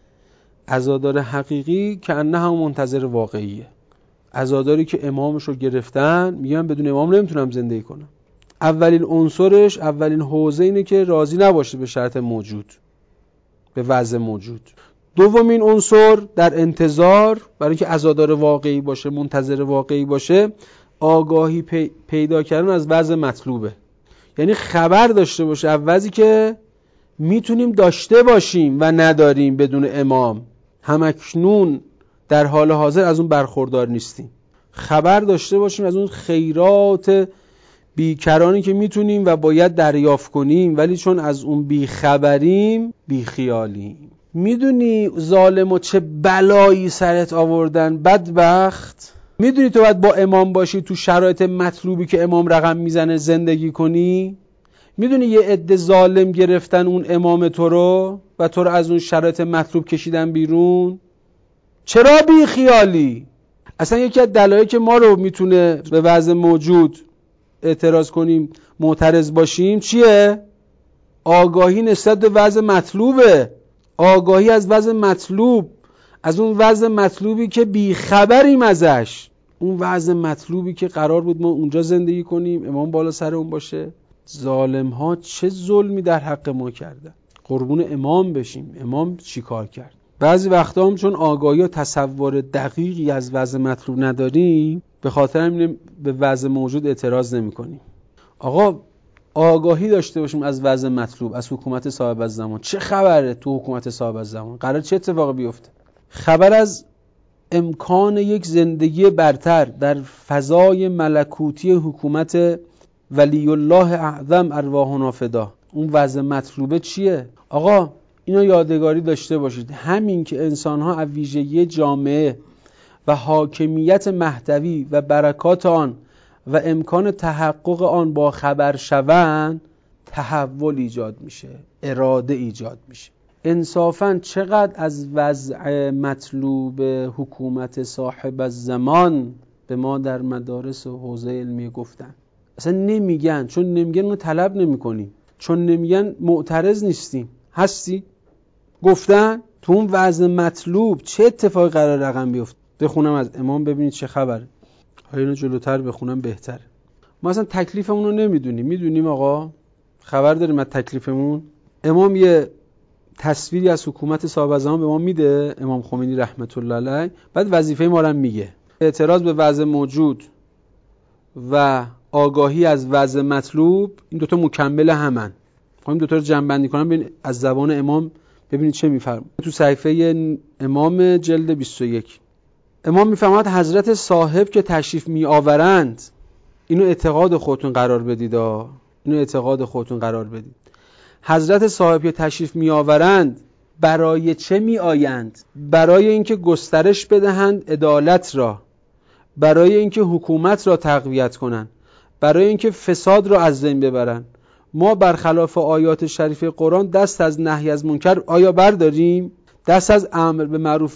عزادار حقیقی که انه هم منتظر واقعیه. عزاداری که امامش رو گرفتن میگن بدون امام نمیتونم زندگی کنم. اولین عنصرش، اولین حوزه اینه که راضی نباشه به شرط موجود، به وضع موجود. دومین عنصر در انتظار، برای اینکه عزادار واقعی باشه، منتظر واقعی باشه، آگاهی پیدا کردن از وضع مطلوبه. یعنی خبر داشته باشه از وضعی که میتونیم داشته باشیم و نداریم بدون امام. همکنون در حال حاضر از اون برخوردار نیستیم. خبر داشته باشیم از اون خیرات بیکرانی که میتونیم و باید دریافت کنیم، ولی چون از اون بیخبریم بیخیالیم. میدونی ظالم و چه بلایی سرت آوردن بدبخت؟ میدونی تو باید با امام باشی تو شرایط مطلوبی که امام رقم میزنه زندگی کنی؟ میدونی یه عده ظالم گرفتن اون امام تو رو و تو رو از اون شرایط مطلوب کشیدن بیرون؟ چرا بیخیالی؟ اصلا یکی از دلایلی که ما رو میتونه به وضع موجود اعتراض کنیم، معترض باشیم چیه؟ آگاهی نسبت به وضع مطلوبه. آگاهی از وضع مطلوب، از اون وضع مطلوبی که بیخبریم ازش، اون وضع مطلوبی که قرار بود ما اونجا زندگی کنیم، امام بالا سر اون باشه. ظالم ها چه ظلمی در حق ما کردن. قربون امام بشیم. امام چی کار کرد؟ بعضی وقتا هم چون آگاهی و تصور دقیقی از وضع مطلوب نداریم، به خاطر همین به وضع موجود اعتراض نمی کنیم. آقا آگاهی داشته باشیم از وضع مطلوب، از حکومت صاحب الزمان. چه خبره تو حکومت صاحب الزمان؟ قرار چه اتفاقی بیفته؟ خبر از امکان یک زندگی برتر در فضای ملکوتی حکومت ولی الله اعظم ارواحنا فدا. اون وضع مطلوبه چیه؟ آقا اینو یادگاری داشته باشید. همین که انسان‌ها از ویژگی جامعه و حاکمیت مهدوی و برکات آن و امکان تحقق آن با خبر شوند، تحول ایجاد میشه، اراده ایجاد میشه. انصافاً چقدر از وضع مطلوب حکومت صاحب الزمان به ما در مدارس و حوزه علمی گفتن. اصلا نمیگن، چون نمیگن ما طلب نمی‌کنیم، چون نمیگن معترض نیستیم. هستی؟ گفتن تو اون وضع مطلوب چه اتفاقی قرار رقم بیفته. بخونم از امام ببینید چه خبره. حالا اینو جلوتر بخونم بهتره. ما اصلا تکلیفمون رو نمیدونیم. میدونیم آقا؟ خبر داریم از تکلیفمون؟ امام یه تصویری از حکومت صاحب الزمان به ما میده، امام خمینی رحمت الله علیه، بعد وظیفه ما رو میگه. اعتراض به وضع موجود و آگاهی از وضع مطلوب، این دوتا مکمل همن. خواهیم دوتا رو جمع بندی کنم ببین از زبان امام ببینید چه میفرماید. تو صحیفه امام جلد 21 امام میفرماید حضرت صاحب که تشریف می آورند، اینو اعتقاد خودتون قرار بدید. اینو اعتقاد خودتون قرار بدید. حضرت صاحب که تشریف می آورند برای چه می آیند؟ برای اینکه گسترش بدهند عدالت را، برای اینکه حکومت را تقویت کنند، برای اینکه فساد را از بین ببرند. ما برخلاف آیات شریف قرآن دست از نهی از منکر آیا برداریم؟ دست از امر به معروف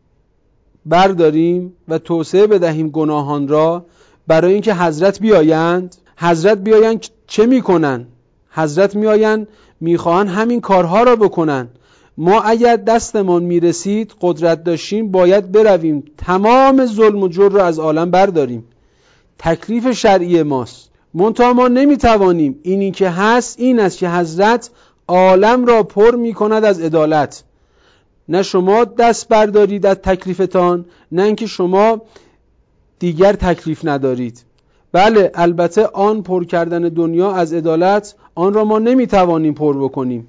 برداریم و توسعه بدهیم گناهان را برای اینکه حضرت بیایند؟ حضرت بیایند چه میکنن؟ حضرت میآیند میخواهند همین کارها را بکنن. ما اگر دستمون میرسید، قدرت داشتیم، باید برویم تمام ظلم و جور را از عالم برداریم. تکلیف شرعی ماست. منتها ما نمیتوانیم. اینی که هست این است که حضرت عالم را پر میکند از عدالت. نه شما دست بردارید از تکلیفتان، نه اینکه شما دیگر تکلیف ندارید. بله البته آن پر کردن دنیا از عدالت، آن را ما نمیتوانیم پر بکنیم.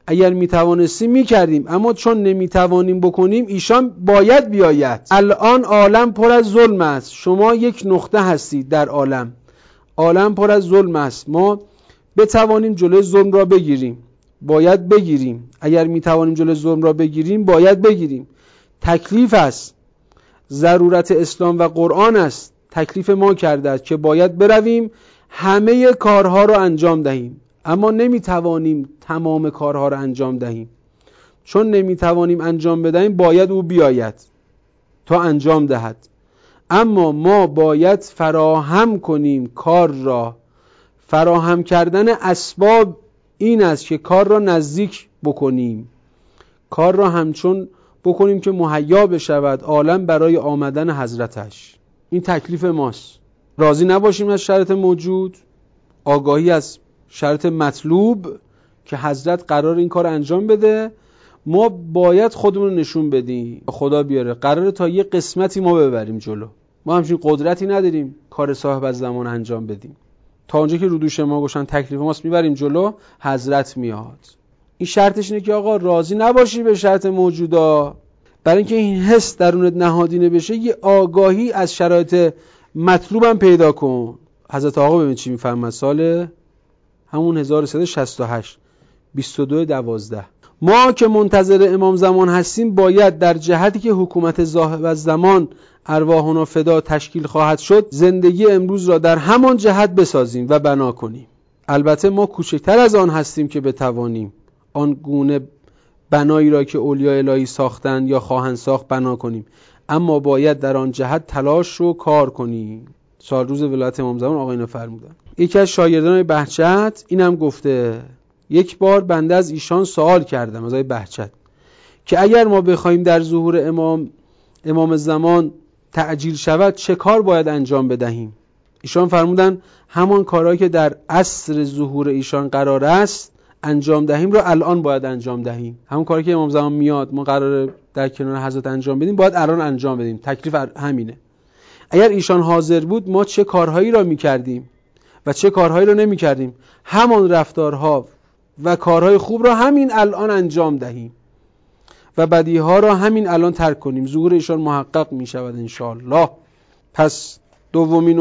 اگر میتوانستیم میکردیم، اما چون نمیتوانیم بکنیم ایشان باید بیاید. الان عالم پر از ظلم است، شما یک نقطه هستید در عالم. عالم پر از ظلم است، ما بتوانیم جلوی ظلم را بگیریم، باید بگیریم. اگر میتوانیم جلوی ظلم را بگیریم باید بگیریم. تکلیف است، ضرورت اسلام و قرآن است، تکلیف ما کرده است که باید برویم همه کارها را انجام دهیم، اما نمیتوانیم تمام کارها را انجام دهیم. چون نمیتوانیم انجام بدهیم باید او بیاید تا انجام دهد، اما ما باید فراهم کنیم کار را. فراهم کردن اسباب این است که کار را نزدیک بکنیم، کار را همچون بکنیم که مهیا بشود عالم برای آمدن حضرتش. این تکلیف ماست. راضی نباشیم از شرط موجود، آگاهی از شرط مطلوب که حضرت قرار این کار انجام بده، ما باید خودمون رو نشون بدیم. خدا بیاره قراره تا یه قسمتی ما ببریم جلو، ما همچین قدرتی نداریم کار صاحب از زمان انجام بدیم. تا اونجا که رو دوش ما گوشن تکلیف ماست میبریم جلو، حضرت میاد. این شرطش اینه که آقا راضی نباشی به شرط موجودا، برای اینکه این حس درونت نهادینه بشه یه آگاهی از شرایط مطلوبم پیدا کن. حضرت آقا ببین چی میفرماد، سال همون 1368 22/12 ما که منتظر امام زمان هستیم باید در جهتی که حکومت صاحب الزمان ارواحنا فدا تشکیل خواهد شد زندگی امروز را در همان جهت بسازیم و بنا کنیم. البته ما کوچکتر از آن هستیم که بتوانیم آن گونه بنایی را که اولیاء الهی ساختن یا خواهند ساخت بنا کنیم، اما باید در آن جهت تلاش و کار کنیم. سال روز ولایت امام زمان آقا اینو فرمودن. یکی از شاگردان بهجت اینم گفته، یک بار بنده از ایشان سوال کردم، از آقای بهجت، که اگر ما بخوایم در ظهور امام زمان تعجیل شود چه کار باید انجام بدهیم؟ ایشان فرمودن همان کارهایی که در عصر ظهور ایشان قرار است انجام دهیم را الان باید انجام دهیم. همون کاری که امام زمان میاد ما قراره در کنار حضرت انجام بدیم باید الان انجام بدیم. تکلیف همینه. اگر ایشان حاضر بود ما چه کارهایی را میکردیم و چه کارهایی را نمیکردیم، همان رفتارها و کارهای خوب را همین الان انجام دهیم و بدیها را همین الان ترک کنیم. ظهور ایشان محقق می شود انشاءالله. پس دومین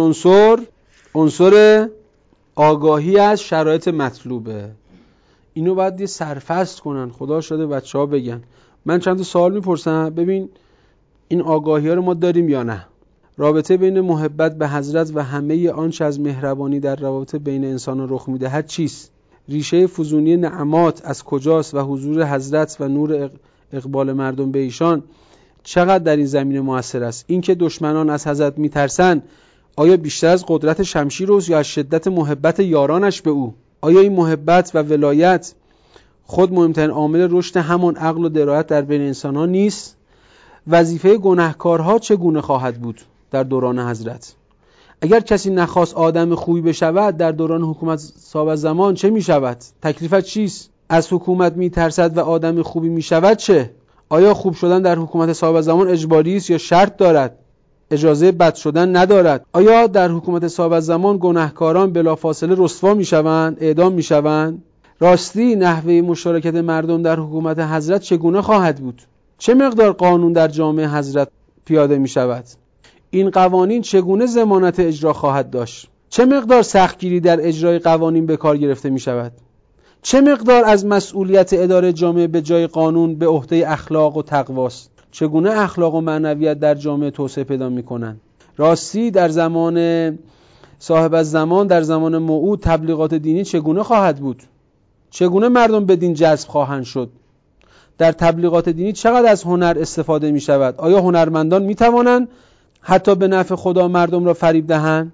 عنصر آگاهی از شرایط مطلوبه. اینو باید یه سرفست کنن. خدا شده بچه‌ها بگن. من چند تا سوال میپرسم ببین این آگاهی ها رو ما داریم یا نه. رابطه بین محبت به حضرت و همه آنچه از مهربانی در روابط بین انسان‌ها رخ میدهد چیست؟ ریشه فزونی نعمات از کجاست و حضور حضرت و نور اقبال مردم به ایشان چقدر در این زمینه موثر است؟ اینکه دشمنان از حضرت میترسن آیا بیشتر از قدرت شمشیر است یا از شدت محبت یارانش به او؟ آیا این محبت و ولایت خود مهمترین عامل رشد همان عقل و درایت در بین انسان‌ها نیست؟ وظیفه گناهکارها چگونه خواهد بود در دوران حضرت؟ اگر کسی نخواست آدم خوبی بشود در دوران حکومت صاحب زمان چه می شود؟ تکلیفت چیست؟ از حکومت می ترسد و آدم خوبی می شود چه؟ آیا خوب شدن در حکومت صاحب زمان اجباری است یا شرط دارد؟ اجازه بد شدن ندارد؟ آیا در حکومت صاحب زمان گناهکاران بلافاصله رسوا می شوند، اعدام می شوند؟ راستی نحوه مشارکت مردم در حکومت حضرت چگونه خواهد بود؟ چه مقدار قانون در جامعه حضرت پیاده می شود؟ این قوانین چگونه ضمانت اجرا خواهد داشت؟ چه مقدار سختگیری در اجرای قوانین به کار گرفته می شود؟ چه مقدار از مسئولیت اداره جامعه به جای قانون به عهده اخلاق و تقواست؟ چگونه اخلاق و معنویت در جامعه توسعه پیدا می کنند؟ راستی در زمان صاحب الزمان، در زمان موعود تبلیغات دینی چگونه خواهد بود؟ چگونه مردم به دین جذب خواهند شد؟ در تبلیغات دینی چقدر از هنر استفاده می شود؟ آیا هنرمندان می توانند حتی به نفع خدا مردم را فریب دهند؟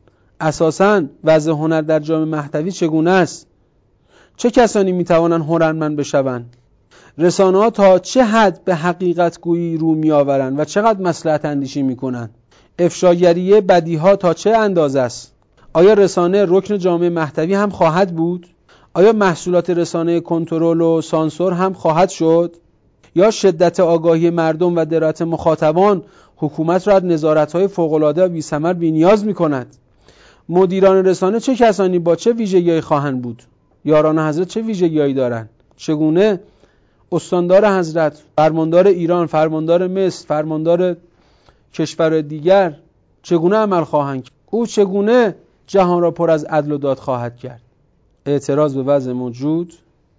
اساساً وضع هنر در جامعه مهدوی چگونه است؟ چه کسانی می توانند هنرمند بشوند؟ رسانه‌ها تا چه حد به حقیقت گویی رو می آورند و چقدر مصلحت اندیشی می کنند؟ افشاگری بدیها تا چه اندازه است؟ آیا رسانه رکن جامعه مهدوی هم خواهد بود؟ آیا محصولات رسانه کنترل و سانسور هم خواهد شد؟ یا شدت آگاهی مردم و درایت مخاطبان حکومت را از نظارت‌های فوق‌العاده و بی‌ثمر بی‌نیاز می‌کند؟ مدیران رسانه چه کسانی با چه ویژگی‌هایی خواهند بود؟ یاران حضرت چه ویژگی‌هایی دارند؟ چگونه استاندار حضرت، فرماندار ایران، فرماندار مصر، فرماندار کشور دیگر چگونه عمل خواهند کرد؟ او چگونه جهان را پر از عدل و داد خواهد کرد؟ اعتراض به وضع موجود،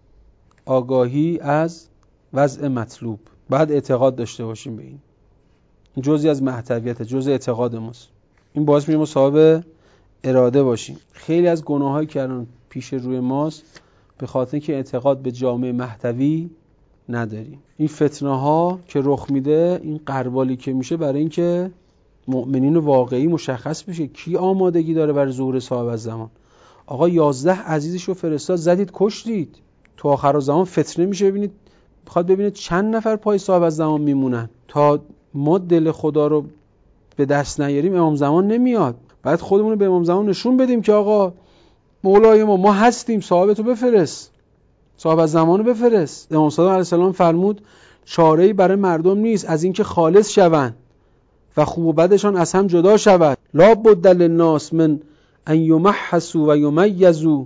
آگاهی از وضع مطلوب. بعد اعتقاد داشته باشیم به این جزئی از محتویت، جزء اعتقاد ماست. این باعث میشه ما صاحب اراده باشیم. خیلی از گناهایی که الان پیش روی ماست به خاطر که اعتقاد به جامعه محتوی نداریم. این فتنه ها که رخ میده، این غربالی که میشه برای اینکه مؤمنین واقعی مشخص بشه کی آمادگی داره برای ظهور صاحب الزمان. آقا 11 عزیزش رو فرستاد، زدید کشتید. تو آخر زمان فتنه میشه، ببینید بخواد ببینید چند نفر پای صاحب الزمان میمونن. تا ما دل خدا رو به دست نیاریم امام زمان نمیاد. بعد خودمون رو به امام زمان نشون بدیم که آقا مولای ما هستیم، صاحب تو بفرست، صاحب الزمان رو بفرست. امام صادق علیه السلام فرمود چاره‌ای برای مردم نیست از اینکه خالص شوند و خوب و بدشان از هم جدا شود. لا بد للناس من ان یمحصوا و یمیزوا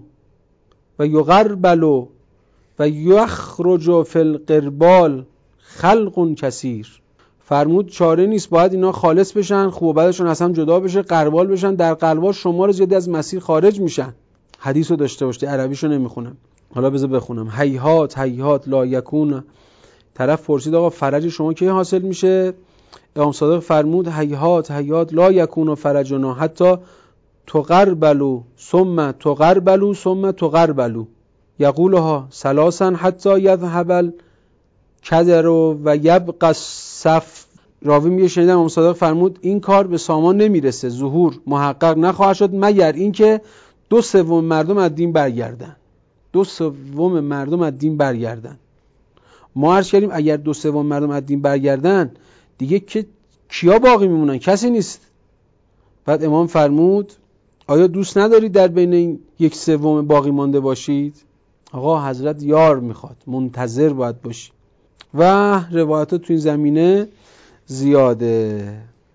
و یغربلوا و یخرج فی القربال خلق کثیر. فرمود چاره نیست، باید اینا خالص بشن، خوب و بدشون از هم جدا بشه، قربال بشن. در قربال شمار زیادی از مسیر خارج میشن. حدیثو داشته باشید، عربیشو نمیخونم، حالا بذار بخونم. هیهات هیهات لا یکون. طرف پرسید آقا فرج شما کی حاصل میشه؟ امام صادق فرمود هیهات هیهات لا یکون فرجنا حتی تقربلوا ثم تقربلوا ثم تقربلوا یقولها ثلاثا حتی یذهب الکدر و یبقى الصف. راوی میگه شنیدم امام صادق فرمود این کار به سامان نمیرسه، ظهور محقق نخواهد شد مگر اینکه 2/3 مردم از دین برگردن. 2/3 مردم از دین برگردن. ما عرض کردیم اگر 2/3 مردم از دین برگردن دیگه که کیا باقی میمونن؟ کسی نیست. بعد امام فرمود آیا دوست ندارید در بین این 1/3 باقی مانده باشید؟ آقا حضرت یار میخواد، منتظر باید باشی. و روایات تو این زمینه زیاده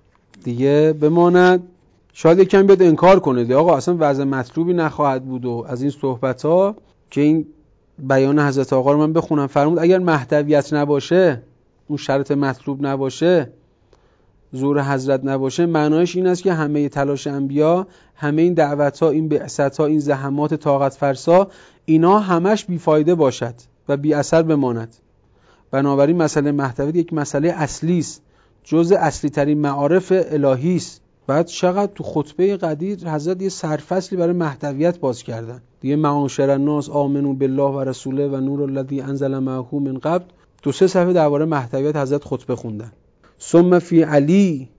دیگه. بماند شاید یکم بیاد انکار کنه دیگه آقا اصلا وضع مطلوبی نخواهد بود و از این صحبت ها. که این بیان حضرت آقا رو من بخونم. فرمود اگر محتویت نباشه، اون شرط مطلوب نباشه، ظهور حضرت نباشه، معنایش این است که همه تلاش انبیا، همه این دعوت ها، این بعثت ها، این زحمات طاقت فرسا، اینا همش بیفایده باشد و بی اثر بماند. بنابراین مسئله محتویت یک مسئله اصلی است، جزء اصلی ترین معارف الهی است. بعد چقدر تو خطبه قدیر حضرت یه سرفصلی برای محتویت باز کردن دیگه. معاشر الناس آمنوا بالله و رسوله و نور الذی انزل معه من قبل. 2-3 صفحه درباره محتویت حضرت خطبه خوندن. ثم فی علی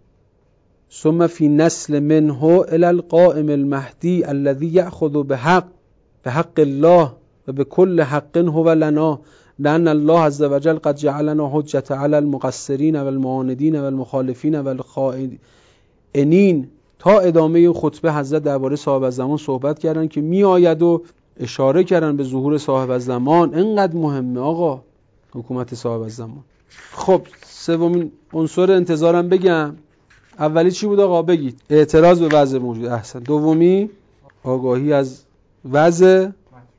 ثم فی نسل منه الی القائم المهدی الذی یأخذ بحق الله و بكل حق هو لنا لأن الله عز وجل قد جعلنا حجة على المقصرین و المعاندین و المخالفین و الخائنین. تا ادامه خطبه حضرت درباره صاحب الزمان صحبت کردن که می آید و اشاره کردن به ظهور صاحب الزمان. اینقدر مهمه آقا حکومت صاحب الزمان. خب سومین عنصر انتظارم بگم. اولی چی بود آقا بگید؟ اعتراض به وضع موجود. احسن. دومی آگاهی از وضع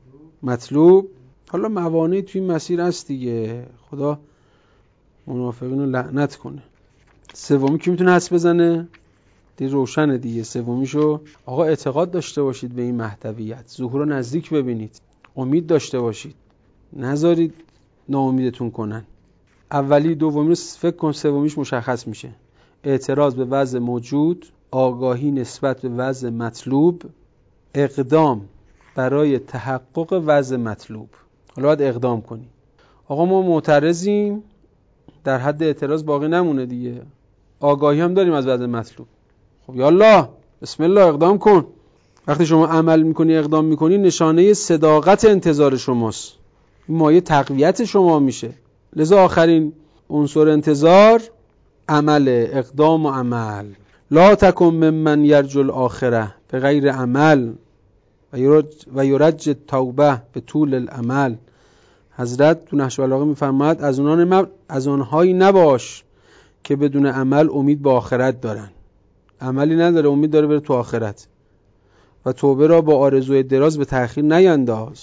مطلوب. حالا موانعی توی این مسیر هست دیگه، خدا منافقین رو لعنت کنه. سومی کی میتونه حدس بزنه؟ دیگه روشنه دیگه. سومیشو آقا اعتقاد داشته باشید به این محتویت، ظهور رو نزدیک ببینید، امید داشته باشید، نذارید ناامیدتون کنن. اولی دومی رو فکر کن، سومیش مشخص میشه. اعتراض به وضع موجود، آگاهی نسبت به وضع مطلوب، اقدام برای تحقق وضع مطلوب. حالا باید اقدام کنی. آقا ما معترضیم، در حد اعتراض باقی نمونه دیگه. آگاهی هم داریم از وضع مطلوب. خب یالله بسم الله اقدام کن. وقتی شما عمل میکنی، اقدام میکنی، نشانه صداقت انتظار شماست. این مایه تقویت شما میشه. لذا آخرین عنصر انتظار عمل، اقدام و عمل. لا تکن ممن یرجو الاخره به غیر عمل و یرج توبه به طول العمل. حضرت تو نهج البلاغه میفرماید از آنهایی نباش که بدون عمل امید به آخرت دارن. عملی نداره، امید داره بره تو آخرت. و توبه را با آرزوی دراز به تأخیر نینداز.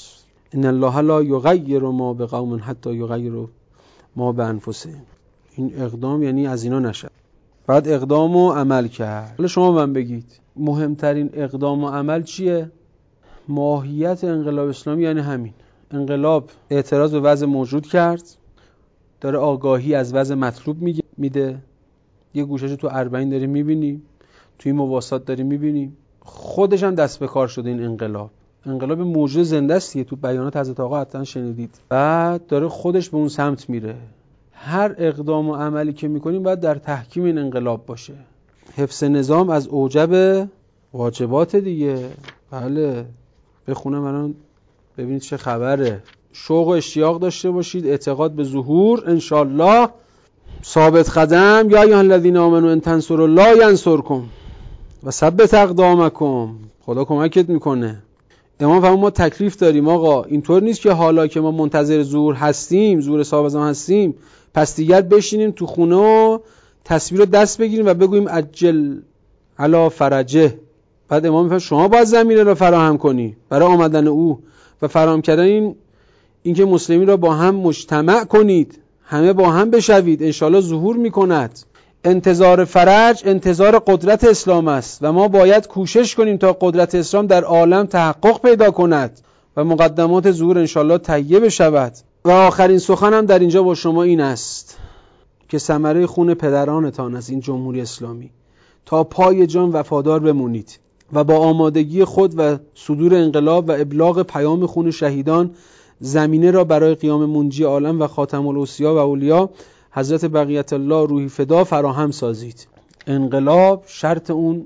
ان الله لا یغیر ما بقوم حتی یغیروا ما بانفسهم. این اقدام یعنی از اینا نشد، بعد اقدام و عمل کرد. حالا شما من بگید مهمترین اقدام و عمل چیه؟ ماهیت انقلاب اسلامی یعنی همین. انقلاب اعتراض به وضع موجود کرد، داره آگاهی از وضع مطلوب میده. یه گوشه‌شو تو اربعین داریم میبینیم، توی مواسات داریم میبینیم. خودش هم دست به کار شده این انقلاب موجود زنده است که تو بیانات حضرت آقا حتما شنیدید. بعد داره خودش به اون سمت میره. هر اقدام و عملی که میکنیم باید در تحکیم این انقلاب باشه. حفظ نظام از اوجب واجبات دیگه. بله بخونم الان ببینید چه خبره. شوق و اشتیاق داشته باشید، اعتقاد به ظهور انشالله، ثابت قدم. یا ایها الذین آمنوا ان تنصروا الله ینصرکم و ثبت اقدامکم. خدا کمکت میکنه. امام فرمود ما تکلیف داریم آقا. اینطور نیست که حالا که ما منتظر ظهور هستیم، ظهور صاحب زمان هستیم، پس دیگر بشینیم تو خونه و تصویر رو دست بگیریم و بگوییم عجل علی فرجه. بعد امام میفرماید شما باید زمینه رو فراهم کنی برای آمدن او و فراهم کردن این که مسلمین را با هم مجتمع کنید، همه با هم بشوید، انشالله ظهور میکند. انتظار فرج انتظار قدرت اسلام است و ما باید کوشش کنیم تا قدرت اسلام در عالم تحقق پیدا کند و مقدمات ظهور انشالله تهیه بشود. و آخرین سخنم در اینجا با شما این است که ثمره خون پدرانتان از این جمهوری اسلامی، تا پای جان وفادار بمونید و با آمادگی خود و صدور انقلاب و ابلاغ پیام خون شهیدان زمینه را برای قیام منجی عالم و خاتم الاوصیا و اولیا حضرت بقیت الله روحی فدا فراهم سازید. انقلاب شرط اون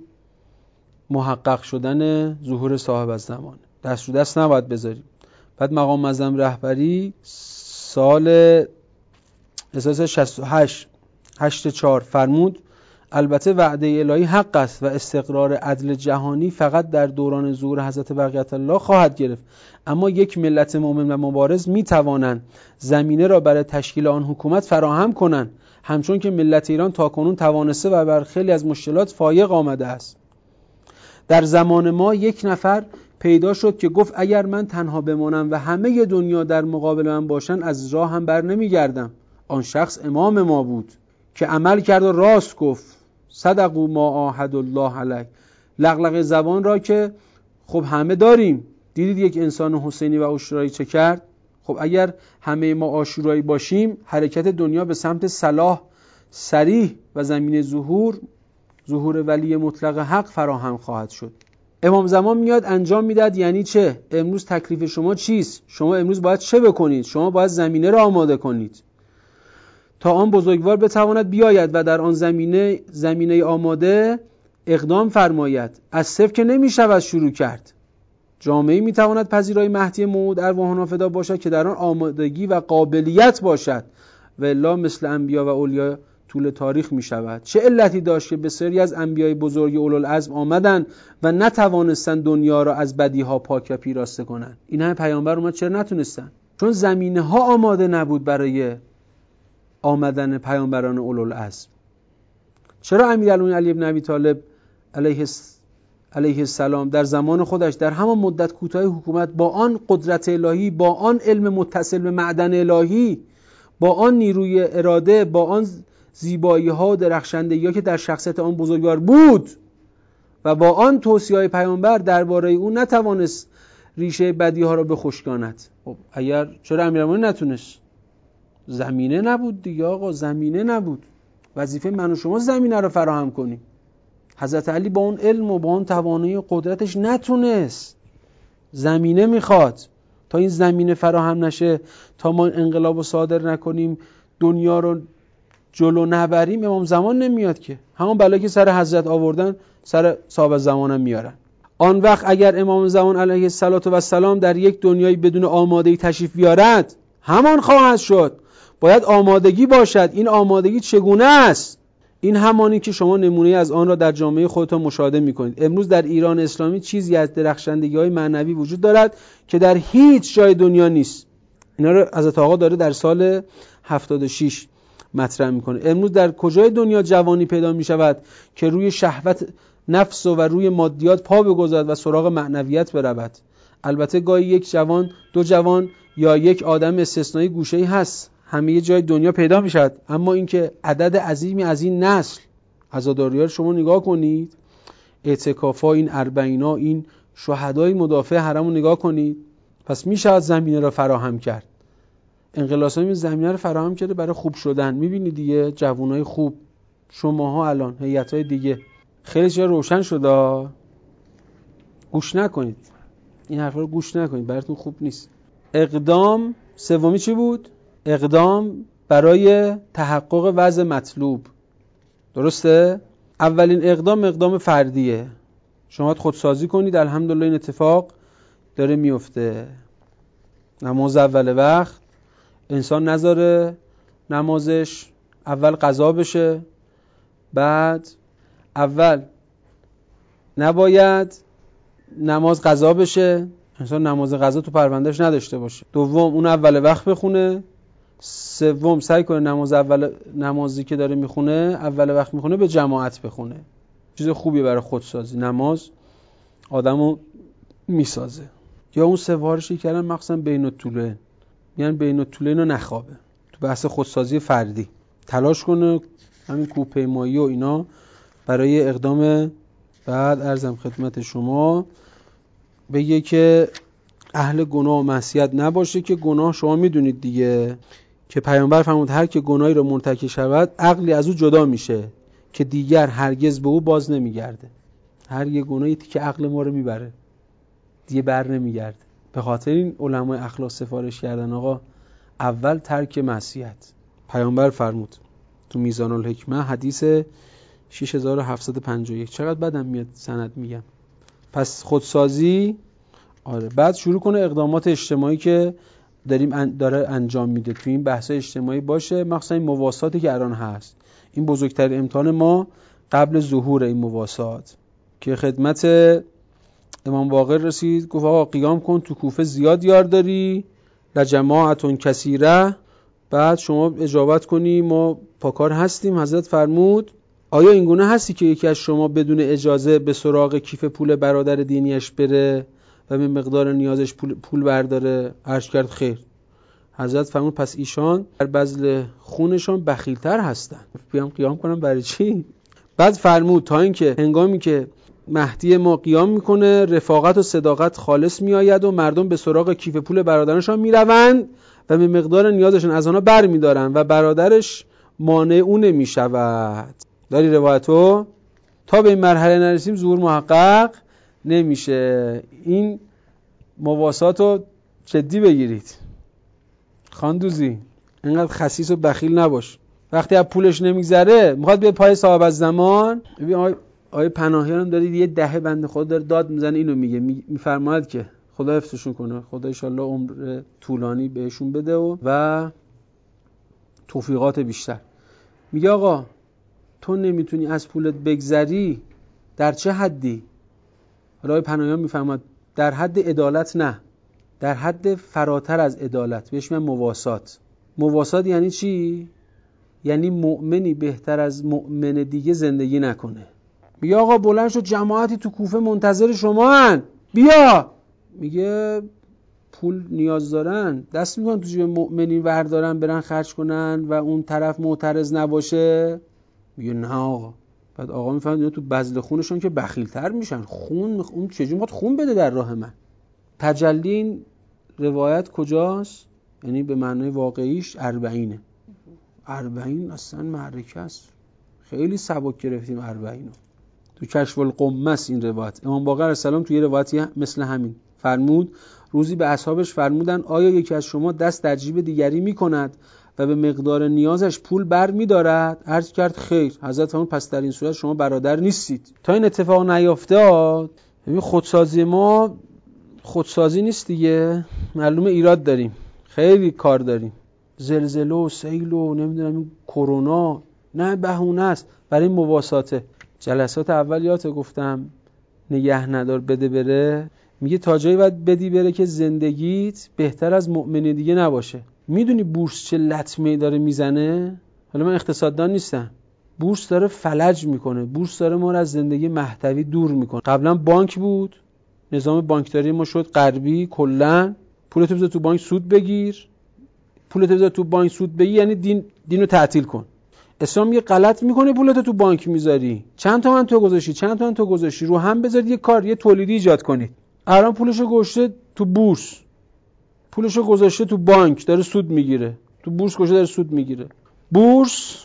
محقق شدن ظهور صاحب الزمان. دست رو دست نباید بذاریم. بعد مقام معظم رهبری سال 68 8/4 فرمود البته وعده الهی حق است و استقرار عدل جهانی فقط در دوران ظهور حضرت بقیت الله خواهد گرفت، اما یک ملت مؤمن و مبارز می توانند زمینه را برای تشکیل آن حکومت فراهم کنند، همچون که ملت ایران تاکنون توانسته و بر خیلی از مشکلات فایق آمده است. در زمان ما یک نفر پیدا شد که گفت اگر من تنها بمانم و همه دنیا در مقابل من باشن از راه هم بر نمیگردم. آن شخص امام ما بود که عمل کرد و راست گفت. صدقوا ما عاهد الله علیه. لغلغه زبان را که خب همه داریم. دیدید یک انسان حسینی و عاشورایی چه کرد؟ خب اگر همه ما عاشورایی باشیم حرکت دنیا به سمت صلاح صریح و زمین ظهور ولی مطلق حق فراهم خواهد شد. امام زمان میاد انجام میداد. یعنی چه؟ امروز تکلیف شما چیست؟ شما امروز باید چه بکنید؟ شما باید زمینه را آماده کنید تا آن بزرگوار بتواند بیاید و در آن زمینه آماده اقدام فرماید. از صفر که نمیشود شروع کرد. جامعه میتواند پذیرای مهدی موعود ارواحنا فدا باشد که در آن آمادگی و قابلیت باشد و الا مثل انبیا و اولیا طول تاریخ می شود. چه علتی داشت که بسیاری از انبیای بزرگ اولوالعزم آمدن و نتوانستن دنیا را از بدیها پاک و پیراسته کنن؟ این همه پیامبر اومد چرا نتونستن؟ چون زمینه ها آماده نبود برای آمدن پیامبران اولوالعزم. چرا امیرالمومنین علی بن ابی طالب علیه السلام در زمان خودش در همان مدت کوتاه حکومت با آن قدرت الهی، با آن علم متصل به معدن الهی، با آن نیروی اراده، با آن زیبایی ها و درخشندگی ها که در شخصیت آن بزرگوار بود و با آن توصیه‌های پیامبر درباره او نتوانست ریشه بدی ها را بخشکاند؟ خب اگر چرا امیرالمومنین نتونست؟ زمینه نبود دیگه آقا، زمینه نبود. وظیفه من و شما زمینه رو فراهم کنیم. حضرت علی با اون علم و با اون توانایی و قدرتش نتونست. زمینه میخواد. تا این زمینه فراهم نشه، تا ما انقلاب رو صادر نکنیم، دنیا رو جلو نبریم، امام زمان نمیاد که. همون بلایی که سر حضرت آوردن سر صاحب زمان هم میارن. آن وقت اگر امام زمان علیه السلام در یک دنیای بدون آمادگی تشریف بیارد، همان خواهد شد. باید آمادگی باشد. این آمادگی چگونه است؟ این همانی که شما نمونه از آن را در جامعه خودتان مشاهده می‌کنید. امروز در ایران اسلامی چیزی از درخشندگی‌های معنوی وجود دارد که در هیچ جای دنیا نیست. اینا رو حضرت آقا داره در سال 76 مطرح می‌کنه. امروز در کجای دنیا جوانی پیدا می‌شود که روی شهوت نفس و روی مادیات پا بگذارد و سراغ معنویت برود؟ البته گاهی یک جوان، دو جوان یا یک آدم استثنایی گوشه‌ای هست، همه یه جای دنیا پیدا میشد، اما اینکه عدد عظیمی از این نسل عزاداری‌ها رو شما نگاه کنید، اعتکافا، این اربعینا، این شهدای مدافع حرم رو نگاه کنید. پس میشه زمینه را فراهم کرد. انقلاس‌ها این زمینه رو فراهم کرده برای خوب شدن. میبینید دیگه جوانای خوب، شماها الان هیئت‌های دیگه خیلی چیزا روشن شده. گوش نکنید، این حرفا رو گوش نکنید، براتون خوب نیست. اقدام سومی چی بود؟ اقدام برای تحقق وضع مطلوب. درسته؟ اولین اقدام فردیه. شما خودسازی کنید، الحمدلله این اتفاق داره میفته. نماز اول وقت، انسان نذاره نمازش اول قضا بشه، بعد اول نباید نماز قضا بشه، انسان نماز قضا تو پروندهش نداشته باشه. دوم اون اول وقت بخونه. سوم سعی کنه نمازی که داره میخونه اول وقت میخونه به جماعت بخونه. چیز خوبیه برای خودسازی. نماز آدمو میسازه. یا اون سوارشی کردن مخصوصا بین الطولین، یعنی بین الطولین رو نخوابه. تو بحث خودسازی فردی تلاش کنه همین کوهپیمایی و اینا برای اقدام. بعد عرضم خدمت شما بگه که اهل گناه و معصیت نباشه، که گناه شما میدونید دیگه که پیامبر فرمود هر که گناهی رو مرتکب شود عقلی از او جدا میشه که دیگر هرگز به او باز نمیگرده. هر یه گناهی که عقل ما رو میبره دیگه بر نمیگرده. به خاطر این علمای اخلاق سفارش کردن آقا اول ترک معصیت. پیامبر فرمود تو میزان الحکمه حدیث 6751. چقدر بدم میاد سند میگم. پس خودسازی. آره. بعد شروع کنه اقدامات اجتماعی که داره انجام میده تو این بحث اجتماعی باشه، مخصوصا این مواساتی که الان هست. این بزرگترین امتحان ما قبل ظهور این مواسات که خدمت امام باقر رسید، گفت آقا قیام کن، تو کوفه زیاد یار داری، لجماعتون کثیره. بعد شما اجابت کنی ما پاکار هستیم. حضرت فرمود آیا این گونه هستی که یکی از شما بدون اجازه به سراغ کیف پول برادر دینیش بره و به مقدار نیازش پول برداره؟ عرض کرد خیر. حضرت فرمود پس ایشان در بذل خونشان بخیلتر هستن. بیام قیام کنم برای چی؟ بعد فرمود تا اینکه هنگامی که مهدی ما قیام میکنه رفاقت و صداقت خالص میآید و مردم به سراغ کیف پول برادرشان میروند و به مقدار نیازشون از آنها بر میدارن و برادرش مانع اون نمیشود. داری روایتو؟ تا به این مرحله نرسیم ظهور محقق نمیشه. این مواساتو جدی بگیرید. خاندوزی اینقدر خسیس و بخیل نباش. وقتی از پولش نمیگذره میخواد بیاد پای صاحب الزمان. ببین آقای پناهیان دارید یه دهه بنده خدا داره داد میزنه اینو میگه، میفرماید که خدا حفظشون کنه، خدا ان شاءالله عمر طولانی بهشون بده و توفیقات بیشتر. میگه آقا تو نمیتونی از پولت بگذری، در چه حدی؟ آقای پناهیان میفرماید در حد عدالت نه، در حد فراتر از عدالت، بهش میگن مواسات. مواسات یعنی چی؟ یعنی مؤمنی بهتر از مؤمن دیگه زندگی نکنه. میگه آقا بلند شد جماعتی تو کوفه منتظر شما هن، بیا. میگه پول نیاز دارن، دست میکنن تو جیب مؤمنین وردارن برن خرج کنن و اون طرف معترض نباشه؟ میگه نه آقا. بعد آقا میفهمد اینا تو بذل خونشون که بخیلتر میشن. اون چجوری میخواد خون بده در راه من؟ تجلی این روایت کجاست؟ یعنی به معنای واقعیش 40. 40 اصلا معرکه است. خیلی سبک گرفتیم 40. تو کشف القمه است این روایت. امام باقر علیه السلام توی روایتی مثل همین فرمود روزی به اصحابش فرمودن آیا یکی از شما دست در جیب دیگری میکند و به مقدار نیازش پول بر میدارد؟ عرض کرد خیر. حضرت فرمود پس در این صورت شما برادر نیستید. تا این اتفاق نیفتاد ببین خودسازی ما خودسازی نیست دیگه. معلومه ایراد داریم، خیلی کار داریم. زلزله و سیل و نمیدونم کرونا نه بهونه است برای مواساته. جلسات اول یادت گفتم نگه ندار بده بره. میگه تا جایی باید بدی بره که زندگیت بهتر از مؤمن دیگه نباشه. میدونی بورس چه لطمه‌ای داره میزنه؟ حالا من اقتصاددان نیستم. بورس داره فلج میکنه. بورس داره ما رو از زندگی مهدوی دور میکنه. قبلا بانک بود، نظام بانکداری ما شد غربی، کلا پولتو بذار تو بانک سود بگیر. پولتو بذار تو بانک سود بگیر یعنی دینو تعطیل کن. اسلام یه غلط میکنه، پولتو تو بانک میذاری، چند تومن تو گذاشتی، رو هم بذارید یه کار، یه تولیدی ایجاد کنید. الان پولشو گذاشته تو بورس، پولشو گذاشته تو بانک داره سود میگیره، تو بورس گذاشته داره سود میگیره. بورس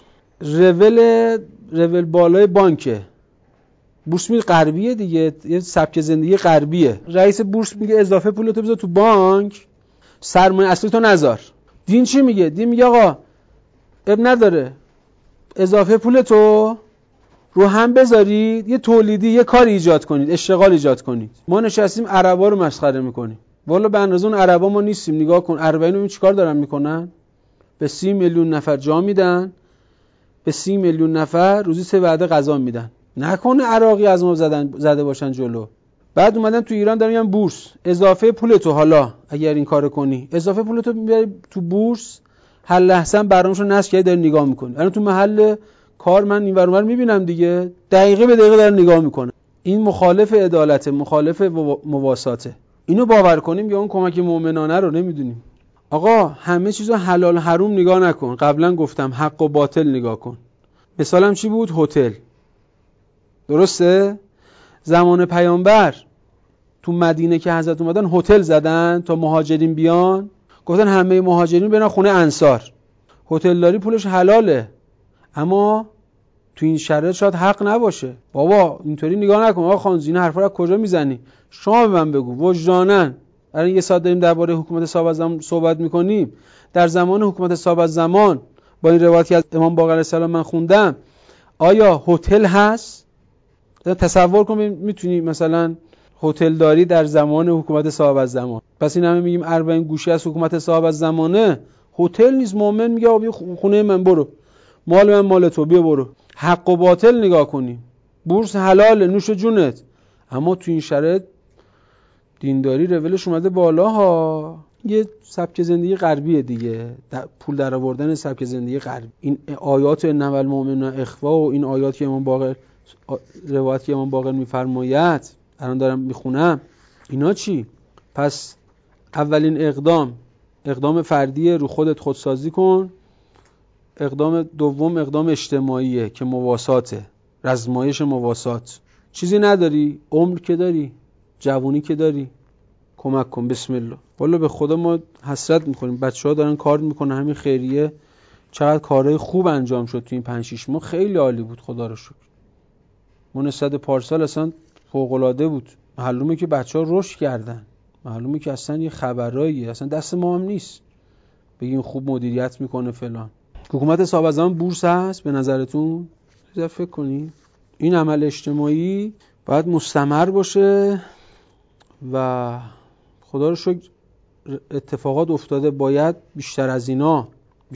رول بالای بانکه. بورس میگه غربیه دیگه، یه سبک زندگی غربیه. رئیس بورس میگه اضافه پولتو بذار تو بانک، سرمایه اصلی تو نذار. دین چی میگه؟ دین میگه آقا اب نداره، اضافه پولتو رو هم بذارید، یه تولیدی، یه کار ایجاد کنید، اشتغال ایجاد کنید. ما نشستیم عربا رو مسخره میکنیم. والا به اندازه اون عربا ما نیستیم. نگاه کن 40 چیکار دارن میکنن؟ به 30 میلیون نفر جا میدن، به 30 میلیون نفر روزی 3 وعده غذا میدن. نکنه عراقی از ما زده باشن جلو. بعد اومدن تو ایران دارن میگن بورس، اضافه پولتو حالا اگر این کارو کنی، اضافه پولتو میبری تو بورس، هر لحظه برامشو نصب کردی داری نگاه میکنی. الان تو محل کار من این ور اونور میبینم دیگه، دقیقه به دقیقه دارن نگاه میکنه. این مخالف عدالته، مخالف مواساته. اینو باور کنیم یا اون کمک مؤمنانه رو نمیدونیم. آقا همه چیزو حلال حروم نگاه نکن. قبلا گفتم حق و باطل نگاه کن. مثالم چی بود؟ هتل. درسته؟ زمان پیامبر تو مدینه که حضرت اومدن هتل زدن تا مهاجرین بیان، گفتن همه مهاجرین برن خونه انصار. هتلداری پولش حلاله، اما تو این شرایط شاید حق نباشه. بابا اینطوری نگاه نکن. آقا خانم این حرفا رو کجا میزنی؟ شما به من بگو وجداناً. الان یه ساعت داریم درباره حکومت صحابه زمان صحبت میکنیم. در زمان حکومت صحابه زمان با این روایتی از امام باقر علیه السلام من خوندم، آیا هتل هست؟ تصور کن میتونی مثلا هتل داری در زمان حکومت صحابه زمان. پس این همه میگیم 40 گوشه از حکومت صحابه زمانه هتل نیست. مومن میگه آبی خونه من برو، مال من مال تو، بیا برو. حق و باطل نگاه کنیم. بورس حلاله، نوش جونت، اما تو این شرایط دینداری رولش اومده بالا ها. یه سبک زندگی غربیه دیگه، پول در آوردن سبک زندگی غربی. این آیات انما المؤمنون اخوه و این آیات که امام باقر روایت که امام باقر میفرماید الان دارم میخونم، اینا چی؟ پس اولین اقدام فردیه، رو خودت خودسازی کن. اقدام دوم اقدام اجتماعیه که مواساته، رزمایش مواسات. چیزی نداری، عمر که داری، جوونی که داری، کمک کن. بسم الله. والا به خدا ما حسرت میکنیم، بچه‌ها دارن کار میکنن همین خیریه، چقدر کارهای خوب انجام شد تو این 5-6 ماه، خیلی عالی بود خدا رو شکر. نسبت پارسال اصلا فوق‌العاده بود. معلومه که بچه‌ها رشد کردن، معلومه که اصلا یه خبراییه، اصلا دست ما هم نیست بگیم خوب مدیریت میکنه فلان. حکومت صاحب زمان بورس هست به نظرتون؟ فکر کنید این عمل اجتماعی باید مستمر باشه و خدا رو شکر اتفاقات افتاده. باید بیشتر از اینا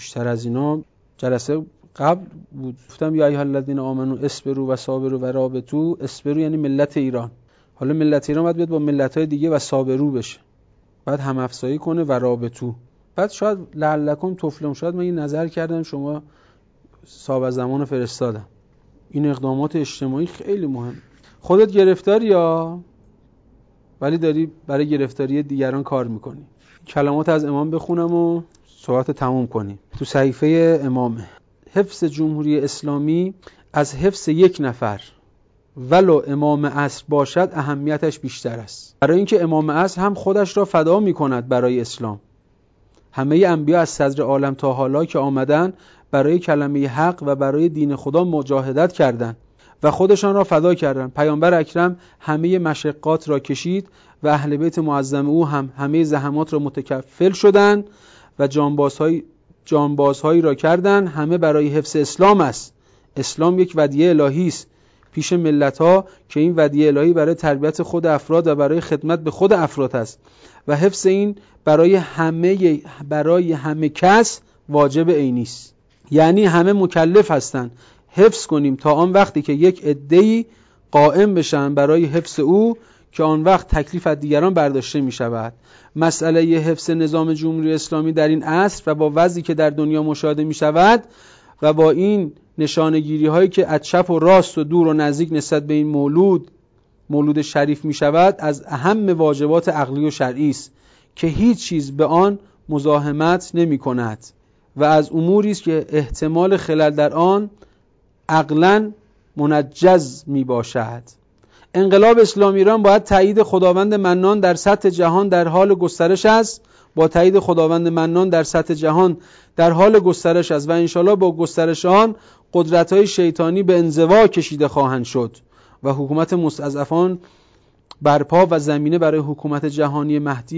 جلسه قبل بود گفتم یا ایها الذین آمنو اصبروا و صابروا و رابطوا. اصبروا یعنی ملت ایران. حالا ملت ایران باید بیاد با ملت‌های دیگه و صابرو بشه، بعد هم افزایی کنه و رابطو. بعد شاید لعلکم تفلحون، شاید من این نظر کردم شما صاحب زمان فرستادم. این اقدامات اجتماعی خیلی مهم. خودت گرفتاری یا ولی داری برای گرفتاری دیگران کار میکنی. کلمات از امام بخونم و صحبت تموم کنیم. تو صحیفه امامه: حفظ جمهوری اسلامی از حفظ یک نفر ولو امام عصر باشد اهمیتش بیشتر است. برای اینکه امام عصر هم خودش را فدا میکند برای اسلام. همه انبیا از صدر عالم تا حالا که آمدن برای کلمه حق و برای دین خدا مجاهدت کردند و خودشان را فدا کردند. پیامبر اکرم همه مشقات را کشید و اهل بیت معظم او هم همه زحمات را متکفل شدند و جانبازهایی را کردند. همه برای حفظ اسلام است. اسلام یک ودیعه الهی است پیش ملت‌ها که این ودیعه الهی برای تربیت خود افراد و برای خدمت به خود افراد است و حفظ این برای همه کس واجب عینی است. یعنی همه مکلف هستند حفظ کنیم تا آن وقتی که یک عده‌ای قائم بشن برای حفظ او که آن وقت تکلیف از دیگران برداشته می شود. مسئله حفظ نظام جمهوری اسلامی در این عصر و با وضعی که در دنیا مشاهده می شود و با این نشانگیری هایی که از چپ و راست و دور و نزدیک نسبت به این مولود مولود شریف می شود از اهم واجبات عقلی و شرعی است که هیچ چیز به آن مزاحمت نمی کند و از اموری است که احتمال خلل در آن عقلاً منجز می باشد. انقلاب اسلامی ایران باید تایید خداوند منان در سطح جهان در حال گسترش است، با تایید خداوند منان در سطح جهان در حال گسترش است و انشالله با گسترش آن قدرت‌های شیطانی به انزوا کشیده خواهند شد و حکومت مستضعفان برپا و زمینه برای حکومت جهانی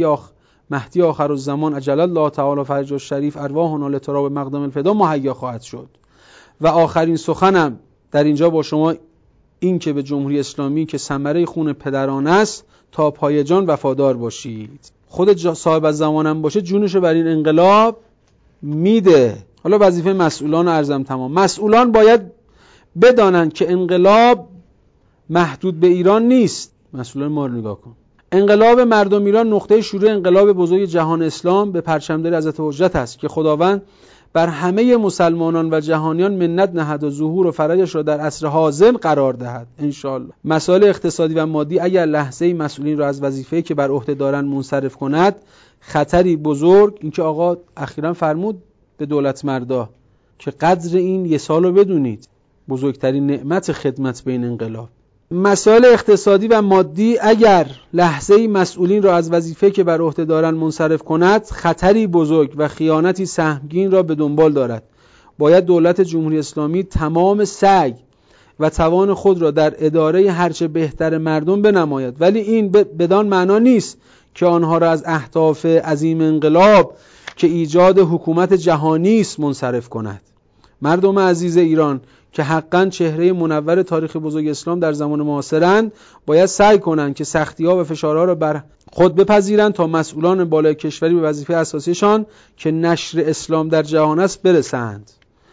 مهدی آخرالزمان عجل الله تعالی فرجه الشریف ارواحنا لتراب مقدم الفدا مهیا خواهد شد. و آخرین سخنم در اینجا با شما این که به جمهوری اسلامی که ثمره خون پدران است تا پای جان وفادار باشید. خود صاحب الزمانم باشه جونشو بر این انقلاب میده. حالا وظیفه مسئولان ارزم تمام. مسئولان باید بدانند که انقلاب محدود به ایران نیست. مسئولان ما رو نگاه کن. انقلاب مردم ایران نقطه شروع انقلاب بزرگ جهان اسلام به پرچمداری حضرت حجت است که خداوند بر همه مسلمانان و جهانیان منت نهد و ظهور و فرجش را در عصر حاضر قرار دهد انشاءالله. مسائل اقتصادی و مادی اگر لحظه‌ای مسئولین را از وظیفه‌ای که بر عهده دارند منصرف کند خطری بزرگ، اینکه آقا اخیراً فرمود به دولت مردا که قدر این یه سال رو بدونید، بزرگترین نعمت خدمت به این انقلاب. مسائل اقتصادی و مادی اگر لحظه‌ای مسئولین را از وظیفه‌ای که بر عهده دارند منصرف کند خطری بزرگ و خیانتی سهمگین را به دنبال دارد. باید دولت جمهوری اسلامی تمام سعی و توان خود را در اداره هرچه بهتر مردم بنماید، ولی این بدان معنا نیست که آنها را از اهداف عظیم انقلاب که ایجاد حکومت جهانی است منصرف کند. مردم عزیز ایران که حقاً چهره منور تاریخ بزرگ اسلام در زمان معاصرند باید سعی کنند که سختی‌ها و فشارها را بر خود بپذیرند تا مسئولان بالای کشوری به وظیفه اساسیشان که نشر اسلام در جهان است برسند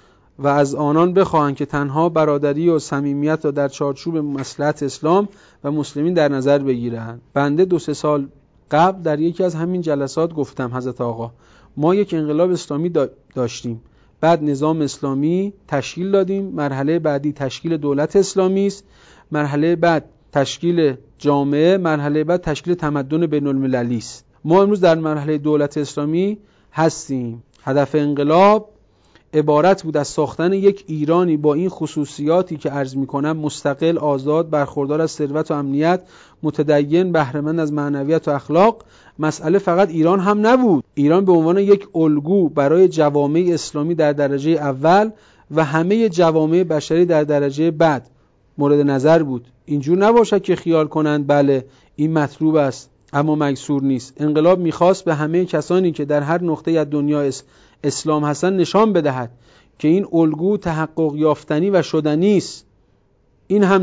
و از آنان بخواهند که تنها برادری و صمیمیت را در چارچوب مصلحت اسلام و مسلمین در نظر بگیرند. بنده 2-3 سال قبل در یکی از همین جلسات گفتم حضرت آقا ما یک انقلاب اسلامی داشتیم، بعد نظام اسلامی تشکیل دادیم، مرحله بعدی تشکیل دولت اسلامی است، مرحله بعد تشکیل جامعه، مرحله بعد تشکیل تمدن بین المللی است. ما امروز در مرحله دولت اسلامی هستیم. هدف انقلاب عبارت بود از ساختن یک ایرانی با این خصوصیاتی که عرض می‌کنم، مستقل، آزاد، برخوردار از ثروت و امنیت، متدین، بهره‌مند از معنویت و اخلاق. مسئله فقط ایران هم نبود. ایران به عنوان یک الگو برای جوامع اسلامی در درجه اول و همه جوامع بشری در درجه بعد مورد نظر بود. اینجور نباشد که خیال کنند بله این مطلوب است اما میسور نیست. انقلاب می‌خواست به همه کسانی که در هر نقطه از دنیا اسلام هستن نشان بدهد که این الگو تحقق یافتنی و شدنی است. این هم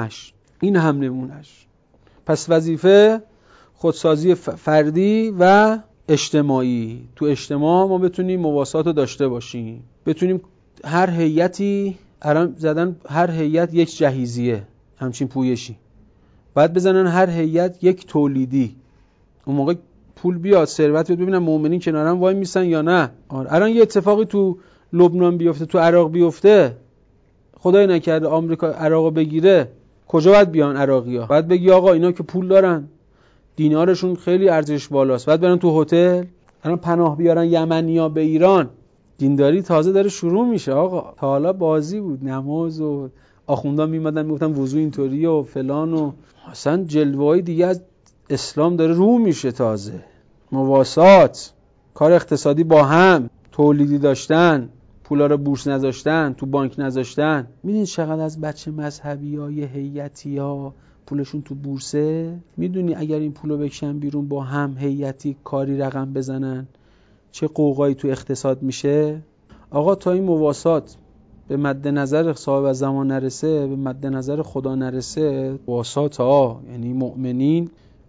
نمونهش. پس وظیفه خودسازی فردی و اجتماعی. تو اجتماع ما بتونیم مواسات رو داشته باشیم، بتونیم هر هیئتی هر هیئت یک جهیزیه همچین پویشی بعد بزنن، هر هیئت یک تولیدی. اون موقع پول بیاد، ثروت بیاد، ببینن مؤمنین کنارم وای میسن یا نه. الان یه اتفاقی تو لبنان بیفته، تو عراق بیفته، خدای نکرده آمریکا عراقو بگیره، کجا باید بیان عراقی‌ها؟ باید بگی آقا اینا که پول دارن، دینارشون خیلی ارزش بالاست، باید برن تو هتل. الان پناه بیارن یمنی‌ها به ایران. دینداری تازه داره شروع میشه آقا. تا حالا بازی بود، نماز و آخوندا میمدن میگفتن وضو اینطوریه و فلان و اصلا جلوه‌های دیگه از اسلام داره رو میشه. تازه مواسات، کار اقتصادی با هم، تولیدی داشتن، پولا رو بورس نذاشتن، تو بانک نذاشتن. میدونید چقدر از بچه مذهبیای هیئتی‌ها پولشون تو بورسه؟ میدونی اگر این پولو بکشن بیرون با هم هیئتی کاری رقم بزنن چه قوقایی تو اقتصاد میشه؟ آقا تا این مواسات به مد نظر صاحب الزمان نرسه، به مد نظر خدا نرسه، مواسات یعنی مؤمنین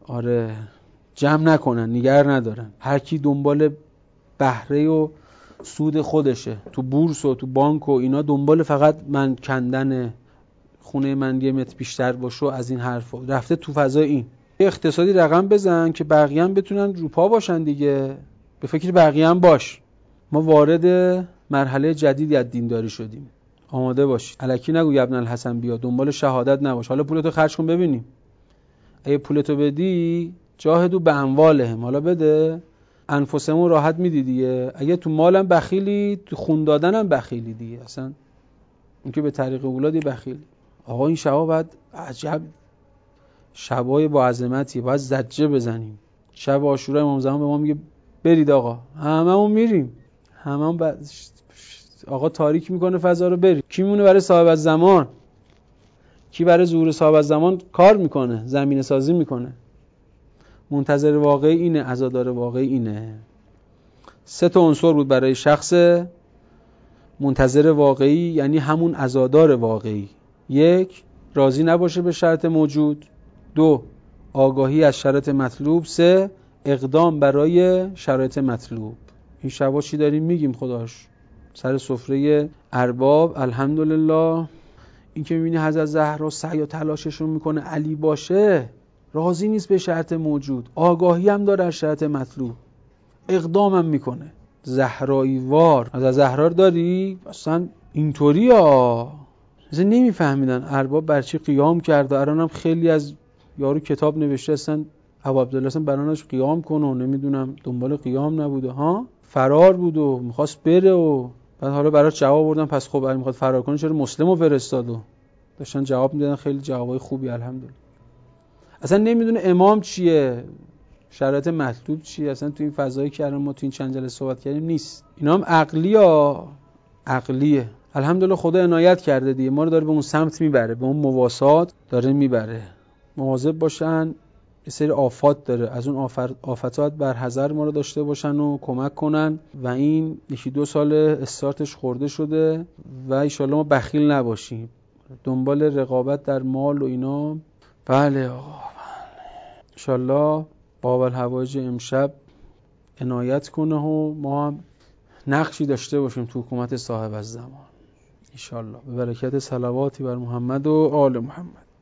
جمع نکنن، نگر ندارن، هر کی دنبال بهره و سود خودشه، تو بورس و تو بانک و اینا دنبال فقط من کندن خونه من 1 متر بیشتر باشه و از این حرفا رفته تو فضای این اقتصادی رقم بزن که بقیه هم بتونن رو پا باشن دیگه. به فکر بقیه هم باش. ما وارد مرحله جدیدی از دینداری شدیم، آماده باش. الکی نگو ابن الحسن بیا، دنبال شهادت نباش، حالا پولتو خرج کن ببینیم. اگه پولتو بدی جاهدو به اموالهم، حالا بده، انفسمون راحت میدی دیگه. اگه تو مالم بخیلی، تو خون دادنم بخیلی دیگه، اصلا این که به طریق اولادی بخیلی. آقا این شبا باید عجب شبای با عظمتیه، باید زجه بزنیم. شب عاشورا امام زمان به ما میگه برید آقا، هممون میریم، هممون آقا تاریک میکنه فضا رو، برید. کی میمونه برای صاحب الزمان؟ کی برای ظهور صاحب الزمان کار میکنه، زمینه سازی میکنه؟ منتظر واقعی اینه، عزادار واقعی اینه. 3 تا عنصر بود برای شخص منتظر واقعی، یعنی همون عزادار واقعی. 1 راضی نباشه به شرط موجود. 2 آگاهی از شرط مطلوب. 3 اقدام برای شرایط مطلوب. این شبا چی داریم میگیم خداش سر سفره ارباب؟ الحمدلله. این که میبینی حضرت زهرا سعی و تلاششون میکنه علی باشه، راضی نیست به شرط موجود، آگاهی هم داره از شرط مطلوب، اقدام هم میکنه. زهرایی وار حضرت زهرا داری؟ اصلا اینطوری اصلا نمیفهمیدن ارباب بر چی قیام کرده. الانم خیلی از یارو کتاب نوشته اصلا ابو عبدالله اصلا برانش قیام کنه و نمیدونم دنبال قیام نبوده ها، فرار بود و میخواست بره و بعد حالا براش جواب آوردن پس خب اگه میخواد فرار کنه چرا مسلمو فرستاد و داشتن جواب میدادن. خیلی جوابای خوبی الحمدلله. اصلا نمیدونه امام چیه، شرایط مطلوب چیه، اصلا تو این فضایی که الان ما تو این چند جلسه صحبت کردیم نیست. اینا هم عقلیه. الحمدلله خدا عنایت کرده دیگه، ما رو داره به اون سمت میبره، به اون مواسات داره میبره. مواظب باشن، یه سری آفات داره، از اون آفات بر حذر ما رو داشته باشن و کمک کنن. و این 1-2 سال استارتش خورده شده و ان شاءالله ما بخیل نباشیم دنبال رقابت در مال و اینا. بله آقا، ان شاءالله باب الحوائج امشب عنایت کنه و ما هم نقشی داشته باشیم تو حکومت صاحب الزمان ان شاءالله، به برکت صلواتی بر محمد و آل محمد.